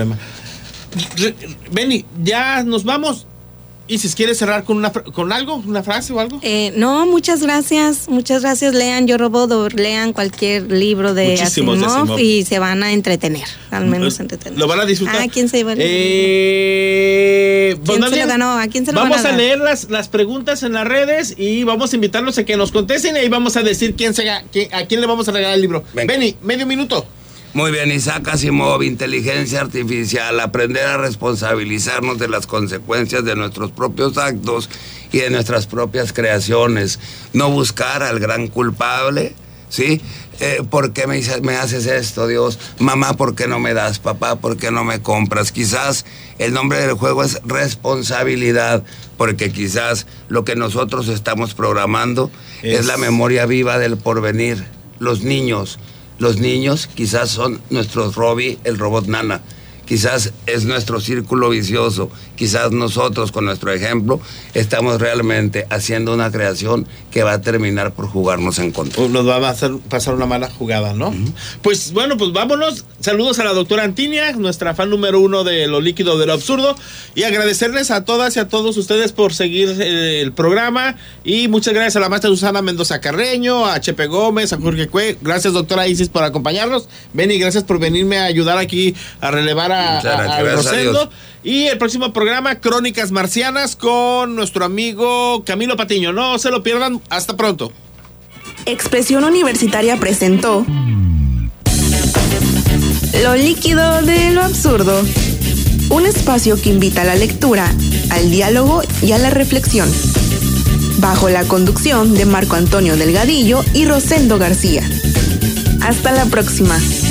Speaker 5: Benny, ya nos vamos. ¿Y si quieres cerrar con algo, una frase o algo?
Speaker 7: No, muchas gracias. Lean Yo Robot o lean cualquier libro de Asimov y se van a entretener, al menos entretener.
Speaker 5: ¿Lo van a disfrutar?
Speaker 7: ¿Quién se iba a
Speaker 5: ¿Quién se lo ganó? ¿A quién se lo ganó? Vamos a leer las preguntas en las redes y vamos a invitarlos a que nos contesten y ahí vamos a decir a quién le vamos a regalar el libro. Benny, medio minuto.
Speaker 6: Muy bien, Isaac Asimov, inteligencia artificial, aprender a responsabilizarnos de las consecuencias de nuestros propios actos y de nuestras propias creaciones. No buscar al gran culpable, ¿sí? ¿Por qué me haces esto, Dios? Mamá, ¿por qué no me das? Papá, ¿por qué no me compras? Quizás el nombre del juego es responsabilidad, porque quizás lo que nosotros estamos programando es la memoria viva del porvenir. Los niños quizás son nuestros Robbie, el robot Nana. Quizás es nuestro círculo vicioso. Quizás nosotros, con nuestro ejemplo, estamos realmente haciendo una creación que va a terminar por jugarnos en contra.
Speaker 5: Nos va a hacer pasar una mala jugada, ¿no? Pues bueno, pues vámonos. Saludos a la doctora Antinia, nuestra fan número 1 de Lo Líquido de lo Absurdo. Y agradecerles a todas y a todos ustedes por seguir el programa. Y muchas gracias a la maestra Susana Mendoza Carreño, a Chepe Gómez, a Jorge Cue. Gracias, doctora Isis, por acompañarnos. Benny, gracias por venirme a ayudar aquí a relevar a Rosendo. Y el próximo programa, Crónicas Marcianas, con nuestro amigo Camilo Patiño. No se lo pierdan. Hasta pronto.
Speaker 2: Expresión Universitaria presentó Lo Líquido de lo Absurdo, un espacio que invita a la lectura, al diálogo y a la reflexión, bajo la conducción de Marco Antonio Delgadillo y Rosendo García. Hasta la próxima.